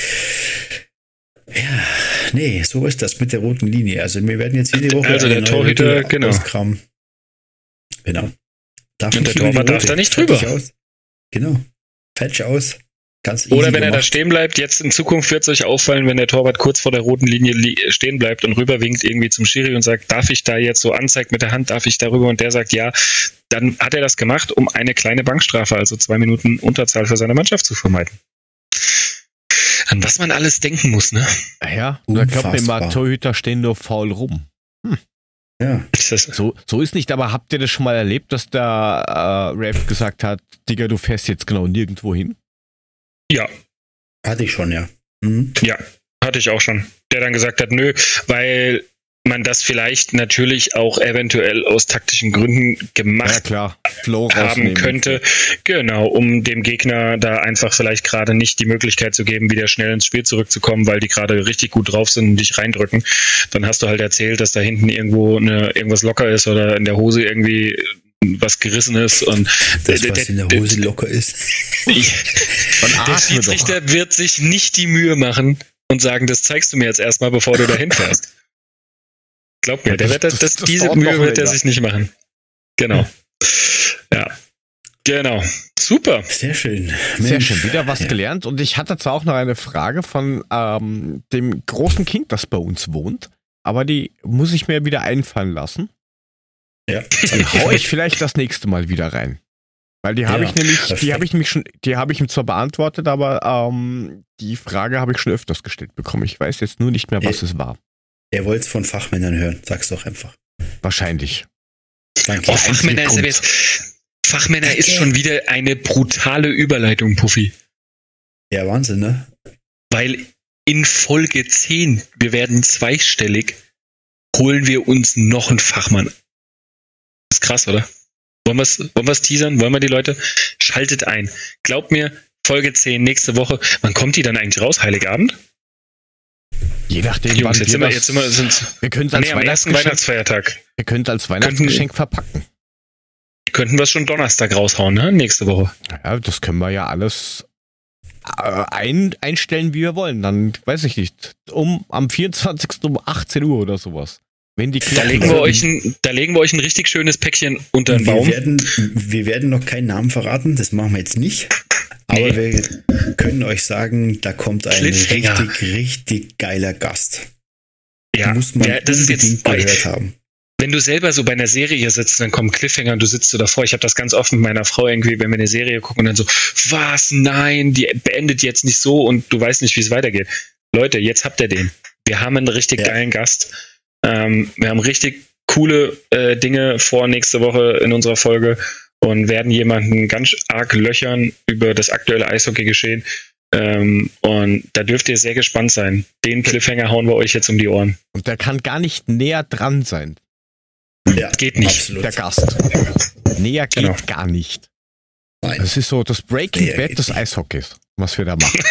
Ja, nee, so ist das mit der roten Linie. Also wir werden jetzt jede Woche also der Torhüter, genau. auskramen. Genau. Darf und der Torwart darf da nicht drüber. Aus. Genau. Falsch aus. Ganz easy Oder wenn gemacht. er da stehen bleibt, jetzt in Zukunft wird es euch auffallen, wenn der Torwart kurz vor der roten Linie stehen bleibt und rüberwinkt irgendwie zum Schiri und sagt, darf ich da jetzt so anzeigt mit der Hand, darf ich darüber? Und der sagt ja, dann hat er das gemacht, um eine kleine Bankstrafe, also zwei Minuten Unterzahl für seine Mannschaft zu vermeiden. An was man alles denken muss, ne? Ja, da glaubt mir mal, Torhüter stehen nur faul rum. Hm. Ja. So, so ist nicht, aber habt ihr das schon mal erlebt, dass der äh, Ref gesagt hat, Digga, du fährst jetzt genau nirgendwo hin? Ja. Hatte ich schon, ja. Mhm. Ja, hatte ich auch schon. Der dann gesagt hat, nö, weil man das vielleicht natürlich auch eventuell aus taktischen Gründen gemacht ja, klar. Flow haben könnte. Genau, um dem Gegner da einfach vielleicht gerade nicht die Möglichkeit zu geben, wieder schnell ins Spiel zurückzukommen, weil die gerade richtig gut drauf sind und dich reindrücken. Dann hast du halt erzählt, dass da hinten irgendwo eine, irgendwas locker ist oder in der Hose irgendwie was gerissen ist. Und das, was in der Hose locker ist. Der Schiedsrichter doch. wird sich nicht die Mühe machen und sagen, das zeigst du mir jetzt erstmal, bevor du dahin fährst. Glaub mir, der wird das, das, das diese Mühe wird er sich nicht machen. Genau. Ja. Genau. Super. Sehr schön. Mensch. Sehr schön. Wieder was ja. gelernt. Und ich hatte zwar auch noch eine Frage von ähm, dem großen Kind, das bei uns wohnt, aber die muss ich mir wieder einfallen lassen. Ja. Die hau ich vielleicht das nächste Mal wieder rein. Weil die habe ja, ich nämlich, die habe ich nämlich schon, die habe ich ihm zwar beantwortet, aber ähm, die Frage habe ich schon öfters gestellt bekommen. Ich weiß jetzt nur nicht mehr, was ja. es war. Er wollte es von Fachmännern hören, sag's doch einfach. Wahrscheinlich. Oh, Fachmänner ist, ist, Fachmänner ist schon wieder eine brutale Überleitung, Puffy. Ja, Wahnsinn, ne? Weil in Folge zehn, wir werden zweistellig, holen wir uns noch einen Fachmann. Das ist krass, oder? Wollen wir es wollen wir's teasern? Wollen wir die Leute? Schaltet ein. Glaubt mir, Folge zehn nächste Woche. Wann kommt die dann eigentlich raus? Heiligabend? Je nachdem, Jungs, wann jetzt wir sind wir, jetzt sind wir, sind, wir können es als, nee, Weihnachtsfeiertag. Wir können es als Weihnachtsgeschenk könnten, verpacken. Könnten wir es schon Donnerstag raushauen, ne? Nächste Woche. Ja, das können wir ja alles äh, ein, einstellen, wie wir wollen. Dann, weiß ich nicht, um am vierundzwanzigsten um achtzehn Uhr oder sowas. Wenn die da, legen wir euch ein, da legen wir euch ein richtig schönes Päckchen unter den Baum. Wir werden, wir werden noch keinen Namen verraten, das machen wir jetzt nicht. Aber nee. wir können euch sagen, da kommt ein richtig, richtig geiler Gast. Ja, muss man ja, das ist jetzt gehört haben. Wenn du selber so bei einer Serie sitzt, dann kommt Cliffhanger und du sitzt so davor. Ich habe das ganz oft mit meiner Frau irgendwie, wenn wir eine Serie gucken und dann so, was, nein, die beendet jetzt nicht so und du weißt nicht, wie es weitergeht. Leute, jetzt habt ihr den. Wir haben einen richtig ja. geilen Gast. Ähm, wir haben richtig coole äh, Dinge vor nächste Woche in unserer Folge und werden jemanden ganz arg löchern über das aktuelle Eishockey-Geschehen. Ähm, und da dürft ihr sehr gespannt sein. Den Cliffhanger hauen wir euch jetzt um die Ohren. Und der kann gar nicht näher dran sein. Ja, geht nicht. Absolut. Der Gast. Näher geht genau. gar nicht. Nein. Das ist so das Breaking näher Bad des Eishockeys, was wir da machen.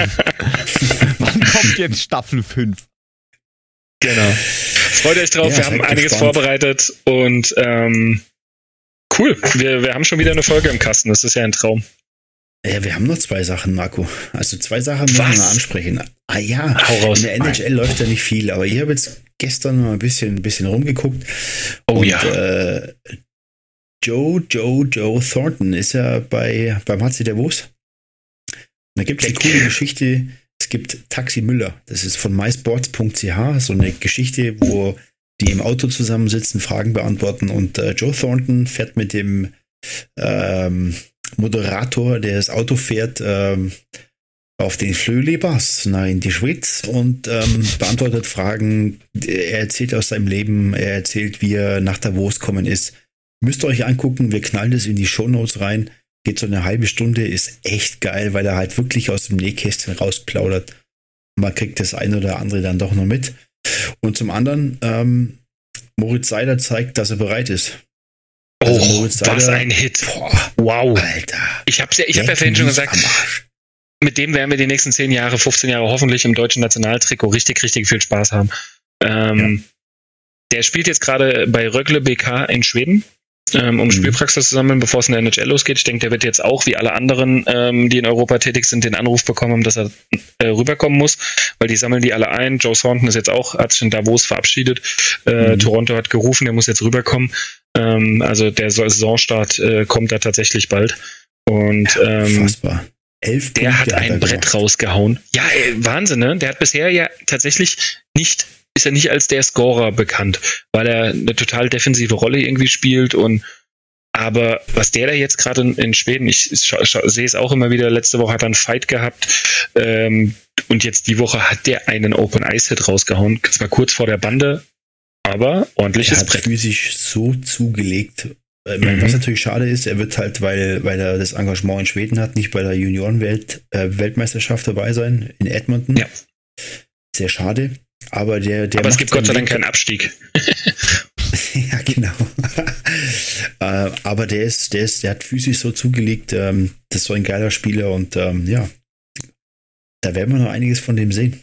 Wann kommt jetzt Staffel fünf? Genau. Freut euch drauf, ja, wir haben einiges gespannt. vorbereitet und ähm, cool, wir, wir haben schon wieder eine Folge im Kasten, das ist ja ein Traum. Ja, wir haben noch zwei Sachen, Marco. Also zwei Sachen müssen wir ansprechen. Ah ja, Hau raus. In der N H L läuft ja nicht viel, aber ich habe jetzt gestern mal ein bisschen, ein bisschen rumgeguckt. Oh und, ja. Äh, Joe, Joe, Joe Thornton ist ja bei, beim H C Davos. Da gibt es eine coole Geschichte. Es gibt Taxi Müller. Das ist von mysports punkt c h, so eine Geschichte, wo die im Auto zusammensitzen, Fragen beantworten und äh, Joe Thornton fährt mit dem ähm, Moderator, der das Auto fährt, ähm, auf den Flöhlebers nach in die Schweiz und ähm, beantwortet Fragen. Er erzählt aus seinem Leben, er erzählt, wie er nach Davos gekommen ist. Müsst ihr euch angucken, wir knallen das in die Shownotes rein. Geht so eine halbe Stunde, ist echt geil, weil er halt wirklich aus dem Nähkästchen rausplaudert. Man kriegt das eine oder andere dann doch noch mit. Und zum anderen, ähm, Moritz Seider zeigt, dass er bereit ist. Also oh, Moritz Seider, was ein Hit. Boah, wow. Alter. Ich habe ja, ich hab ja vorhin schon gesagt, mit dem werden wir die nächsten zehn Jahre, fünfzehn Jahre hoffentlich im deutschen Nationaltrikot richtig, richtig viel Spaß haben. Ähm, ja. Der spielt jetzt gerade bei Rögle B K in Schweden, ähm, um mhm. Spielpraxis zu sammeln, bevor es in der N H L losgeht. Ich denke, der wird jetzt auch, wie alle anderen, ähm, die in Europa tätig sind, den Anruf bekommen, dass er äh, rüberkommen muss, weil die sammeln die alle ein. Joe Thornton ist jetzt auch, hat sich in Davos verabschiedet. Äh, mhm. Toronto hat gerufen, der muss jetzt rüberkommen. Ähm, also der Saisonstart äh, kommt da tatsächlich bald. Und ähm, Elf der Punkte hat ein hat Brett gemacht. rausgehauen. Ja, ey, Wahnsinn, ne? Der hat bisher ja tatsächlich nicht, ist er nicht als der Scorer bekannt, weil er eine total defensive Rolle irgendwie spielt und aber was der da jetzt gerade in, in Schweden, ich scha- scha- sehe es auch immer wieder, letzte Woche hat er einen Fight gehabt ähm, und jetzt die Woche hat der einen Open Ice Hit rausgehauen, zwar kurz vor der Bande, aber ordentliches er hat Brett. physisch so zugelegt. Mhm. Was natürlich schade ist, er wird halt, weil, weil er das Engagement in Schweden hat, nicht bei der Junioren-Weltmeisterschaft dabei sein in Edmonton. Ja. Sehr schade. Aber der, der Aber es gibt Gott sei Dank Weg- keinen Abstieg. Ja, genau. äh, aber der ist, der ist, der hat physisch so zugelegt, ähm, das ist so ein geiler Spieler und ähm, ja, da werden wir noch einiges von dem sehen.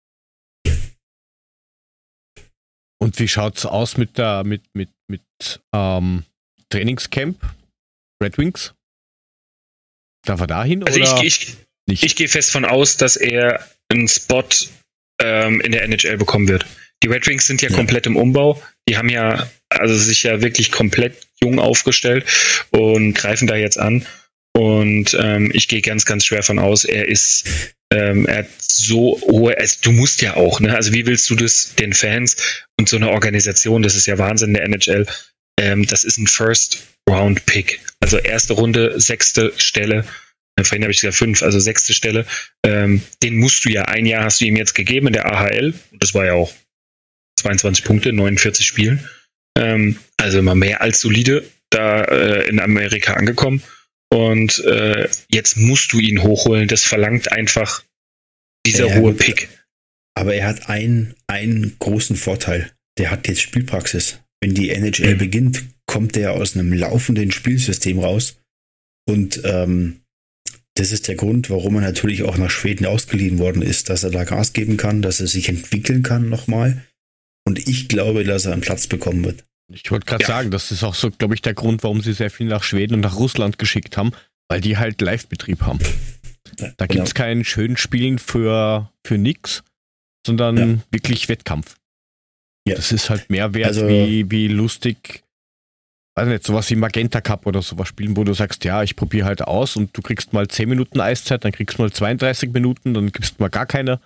Und wie schaut's aus mit der, mit, mit, mit, ähm, Trainingscamp? Red Wings? Darf er da hin? Also oder ich, ich, nicht? ich gehe fest von aus, dass er einen Spot ähm, in der N H L bekommen wird. Die Red Wings sind ja, Ja. komplett im Umbau. Die haben ja also sich ja wirklich komplett jung aufgestellt und greifen da jetzt an. Und ähm, ich gehe ganz, ganz schwer von aus, er ist, ähm, er hat so hohe, also du musst ja auch, ne? Also wie willst du das den Fans und so eine Organisation, das ist ja Wahnsinn der N H L, ähm, das ist ein First-Round-Pick. Also erste Runde, sechste Stelle, äh, vorhin habe ich gesagt fünf, also sechste Stelle, ähm, den musst du ja, ein Jahr hast du ihm jetzt gegeben in der A H L, und das war ja auch zweiundzwanzig Punkte, neunundvierzig Spielen, ähm, also immer mehr als solide da äh, in Amerika angekommen. Und äh, jetzt musst du ihn hochholen. Das verlangt einfach dieser Ja, hohe gut. Pick. Aber er hat einen, einen großen Vorteil. Der hat jetzt Spielpraxis. Wenn die N H L Mhm. beginnt, kommt er aus einem laufenden Spielsystem raus. Und ähm, das ist der Grund, warum er natürlich auch nach Schweden ausgeliehen worden ist, dass er da Gas geben kann, dass er sich entwickeln kann nochmal. Und ich glaube, dass er einen Platz bekommen wird. Ich wollte gerade Ja. sagen, das ist auch so, glaube ich, der Grund, warum sie sehr viel nach Schweden und nach Russland geschickt haben, weil die halt Live-Betrieb haben. Da gibt es kein schönen Spielen für, für nix, sondern Ja. wirklich Wettkampf. Ja. Das ist halt mehr wert, Also- wie, wie lustig, weiß nicht, sowas wie Magenta Cup oder sowas spielen, wo du sagst, ja, ich probiere halt aus und du kriegst mal zehn Minuten Eiszeit, dann kriegst du mal zweiunddreißig Minuten, dann gibst du mal gar keine.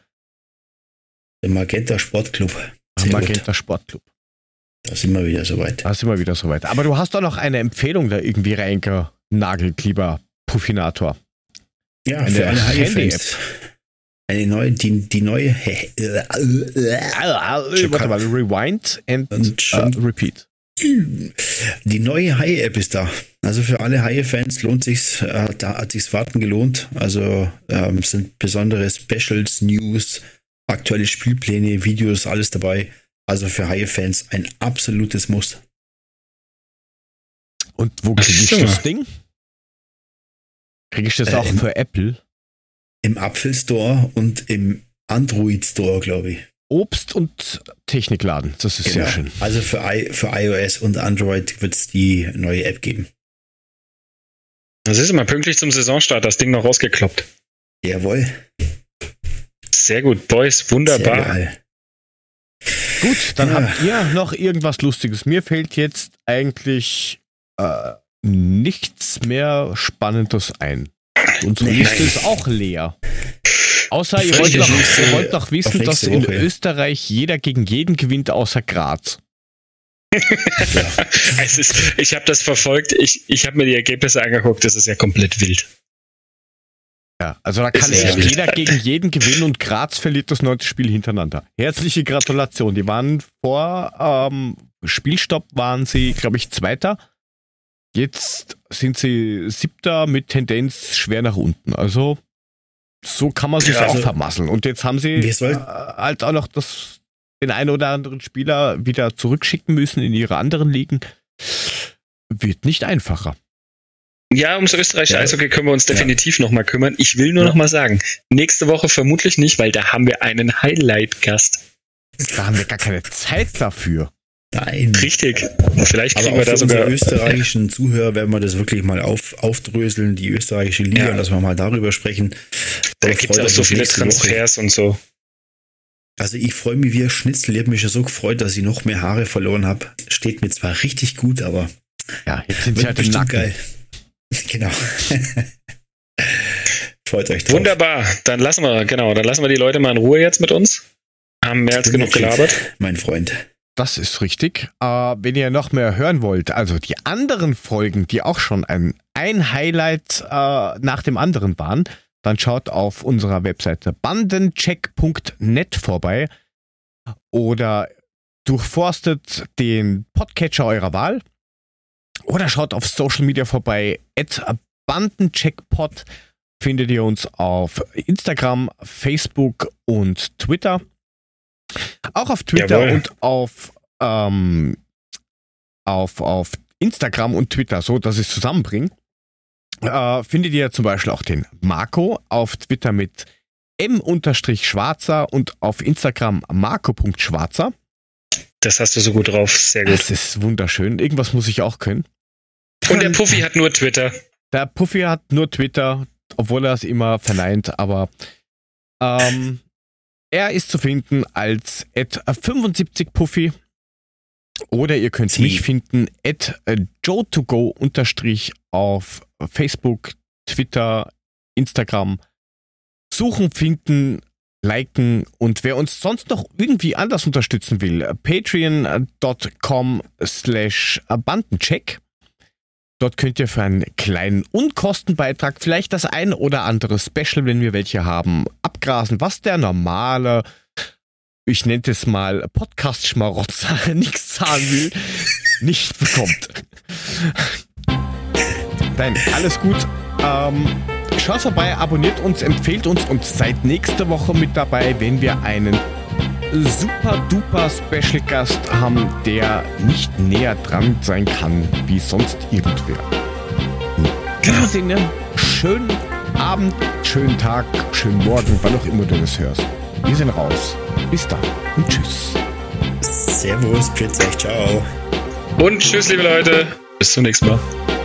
Der Magenta Sportclub. Sehr Magenta gut. Sportclub. Da sind wir wieder soweit. Da sind wir wieder soweit. Aber du hast doch noch eine Empfehlung da irgendwie reingenagelt, lieber Puffinator. Ja, Eine für alle Handy-App. Haie-Fans. Eine neue, die, die neue Warte mal, rewind and Und uh, schon- repeat. Die neue Haie-App ist da. Also für alle Haie-Fans lohnt sich's, äh, da hat sich's Warten gelohnt. Also ähm, es sind besondere Specials, News, aktuelle Spielpläne, Videos, alles dabei. Also für Haie-Fans ein absolutes Muss. Und wo Ach kriege ich so. das Ding? Kriege ich das Äh, auch im- für Apple? Im Apple Store und im Android Store, glaube ich. Obst- und Technikladen. Das ist sehr schön. Also für, I, für iOS und Android wird es die neue App geben. Das ist immer pünktlich zum Saisonstart, das Ding noch rausgekloppt. Jawohl. Sehr gut, Boys, Sehr wunderbar. geil. Gut, dann Ja. habt ihr noch irgendwas Lustiges. Mir fällt jetzt eigentlich äh, nichts mehr Spannendes ein. Unsere Nee. Liste ist auch leer. Außer ihr Völlig wollt, noch, nächste- ihr wollt noch auf wissen, dass nächste in Woche. Österreich jeder gegen jeden gewinnt, außer Graz. Ja. Es ist, ich habe das verfolgt, ich, ich habe mir die Ergebnisse angeguckt, das ist ja komplett wild. Ja, also da kann Ist echt ja jeder gegen jeden gewinnen und Graz verliert das neunte Spiel hintereinander. Herzliche Gratulation. Die waren vor ähm, Spielstopp waren sie, glaube ich, Zweiter. Jetzt sind sie Siebter mit Tendenz schwer nach unten. Also so kann man sich Ja, auch also, vermasseln. Und jetzt haben sie wir soll- äh, halt auch noch das, den einen oder anderen Spieler wieder zurückschicken müssen in ihre anderen Ligen. Wird nicht einfacher. Ja, ums österreichische Ja. Eishockey können wir uns definitiv ja. nochmal kümmern. Ich will nur Ja. noch mal sagen, nächste Woche vermutlich nicht, weil da haben wir einen Highlight-Gast. Da haben wir gar keine Zeit dafür. Nein. Richtig. Vielleicht kriegen Aber wir auch da für unsere sogar... österreichischen Zuhörer werden wir das wirklich mal auf, aufdröseln, die österreichische Liga, Ja. und dass wir mal darüber sprechen. Da Aber gibt es freut auch euch so auf viele nächste Woche. Transfers und so. Also ich freue mich wie ein Schnitzel. Ich habe mich schon so gefreut, dass ich noch mehr Haare verloren habe. Steht mir zwar richtig gut, aber Ja, jetzt sind sie wird halt im bestimmt Nacken. geil. Genau. Freut euch drauf. Wunderbar. Dann lassen wir, genau, dann lassen wir die Leute mal in Ruhe jetzt mit uns. Haben mehr als Bin genug fit, gelabert. mein Freund. Das ist richtig. Äh, wenn ihr noch mehr hören wollt, also die anderen Folgen, die auch schon ein, ein Highlight äh, nach dem anderen waren, dann schaut auf unserer Webseite bandencheck punkt net vorbei oder durchforstet den Podcatcher eurer Wahl oder schaut auf Social Media vorbei. at bandencheckpod findet ihr uns auf Instagram, Facebook und Twitter. Auch auf Twitter Jawohl. und auf, ähm, auf, auf Instagram und Twitter, so dass ich es zusammenbringe, äh, findet ihr zum Beispiel auch den Marco auf Twitter mit m-schwarzer und auf Instagram marco punkt schwarzer. Das hast du so gut drauf. Sehr gut. Das ist wunderschön. Irgendwas muss ich auch können. Und der Puffy hat nur Twitter. Der Puffy hat nur Twitter, obwohl er es immer verneint, aber ähm, er ist zu finden als at fünfundsiebzig Puffy oder ihr könnt Sie. mich finden at joe to go unterstrich auf Facebook, Twitter, Instagram. Suchen, finden, liken und wer uns sonst noch irgendwie anders unterstützen will, patreon dot com slash bandencheck. Dort könnt ihr für einen kleinen Unkostenbeitrag vielleicht das ein oder andere Special, wenn wir welche haben, abgrasen, was der normale, ich nenne es mal Podcast-Schmarotzer, nichts zahlen will, nicht bekommt. Nein, alles gut. Ähm, schaut vorbei, abonniert uns, empfehlt uns und seid nächste Woche mit dabei, wenn wir einen super duper Special Gast haben, der nicht näher dran sein kann wie sonst irgendwer. In diesem Sinne, schönen Abend, schönen Tag, schönen Morgen, wann auch immer du das hörst. Wir sind raus. Bis dann und tschüss. Servus, Pfiat euch, ciao. Und tschüss, liebe Leute. Bis zum nächsten Mal.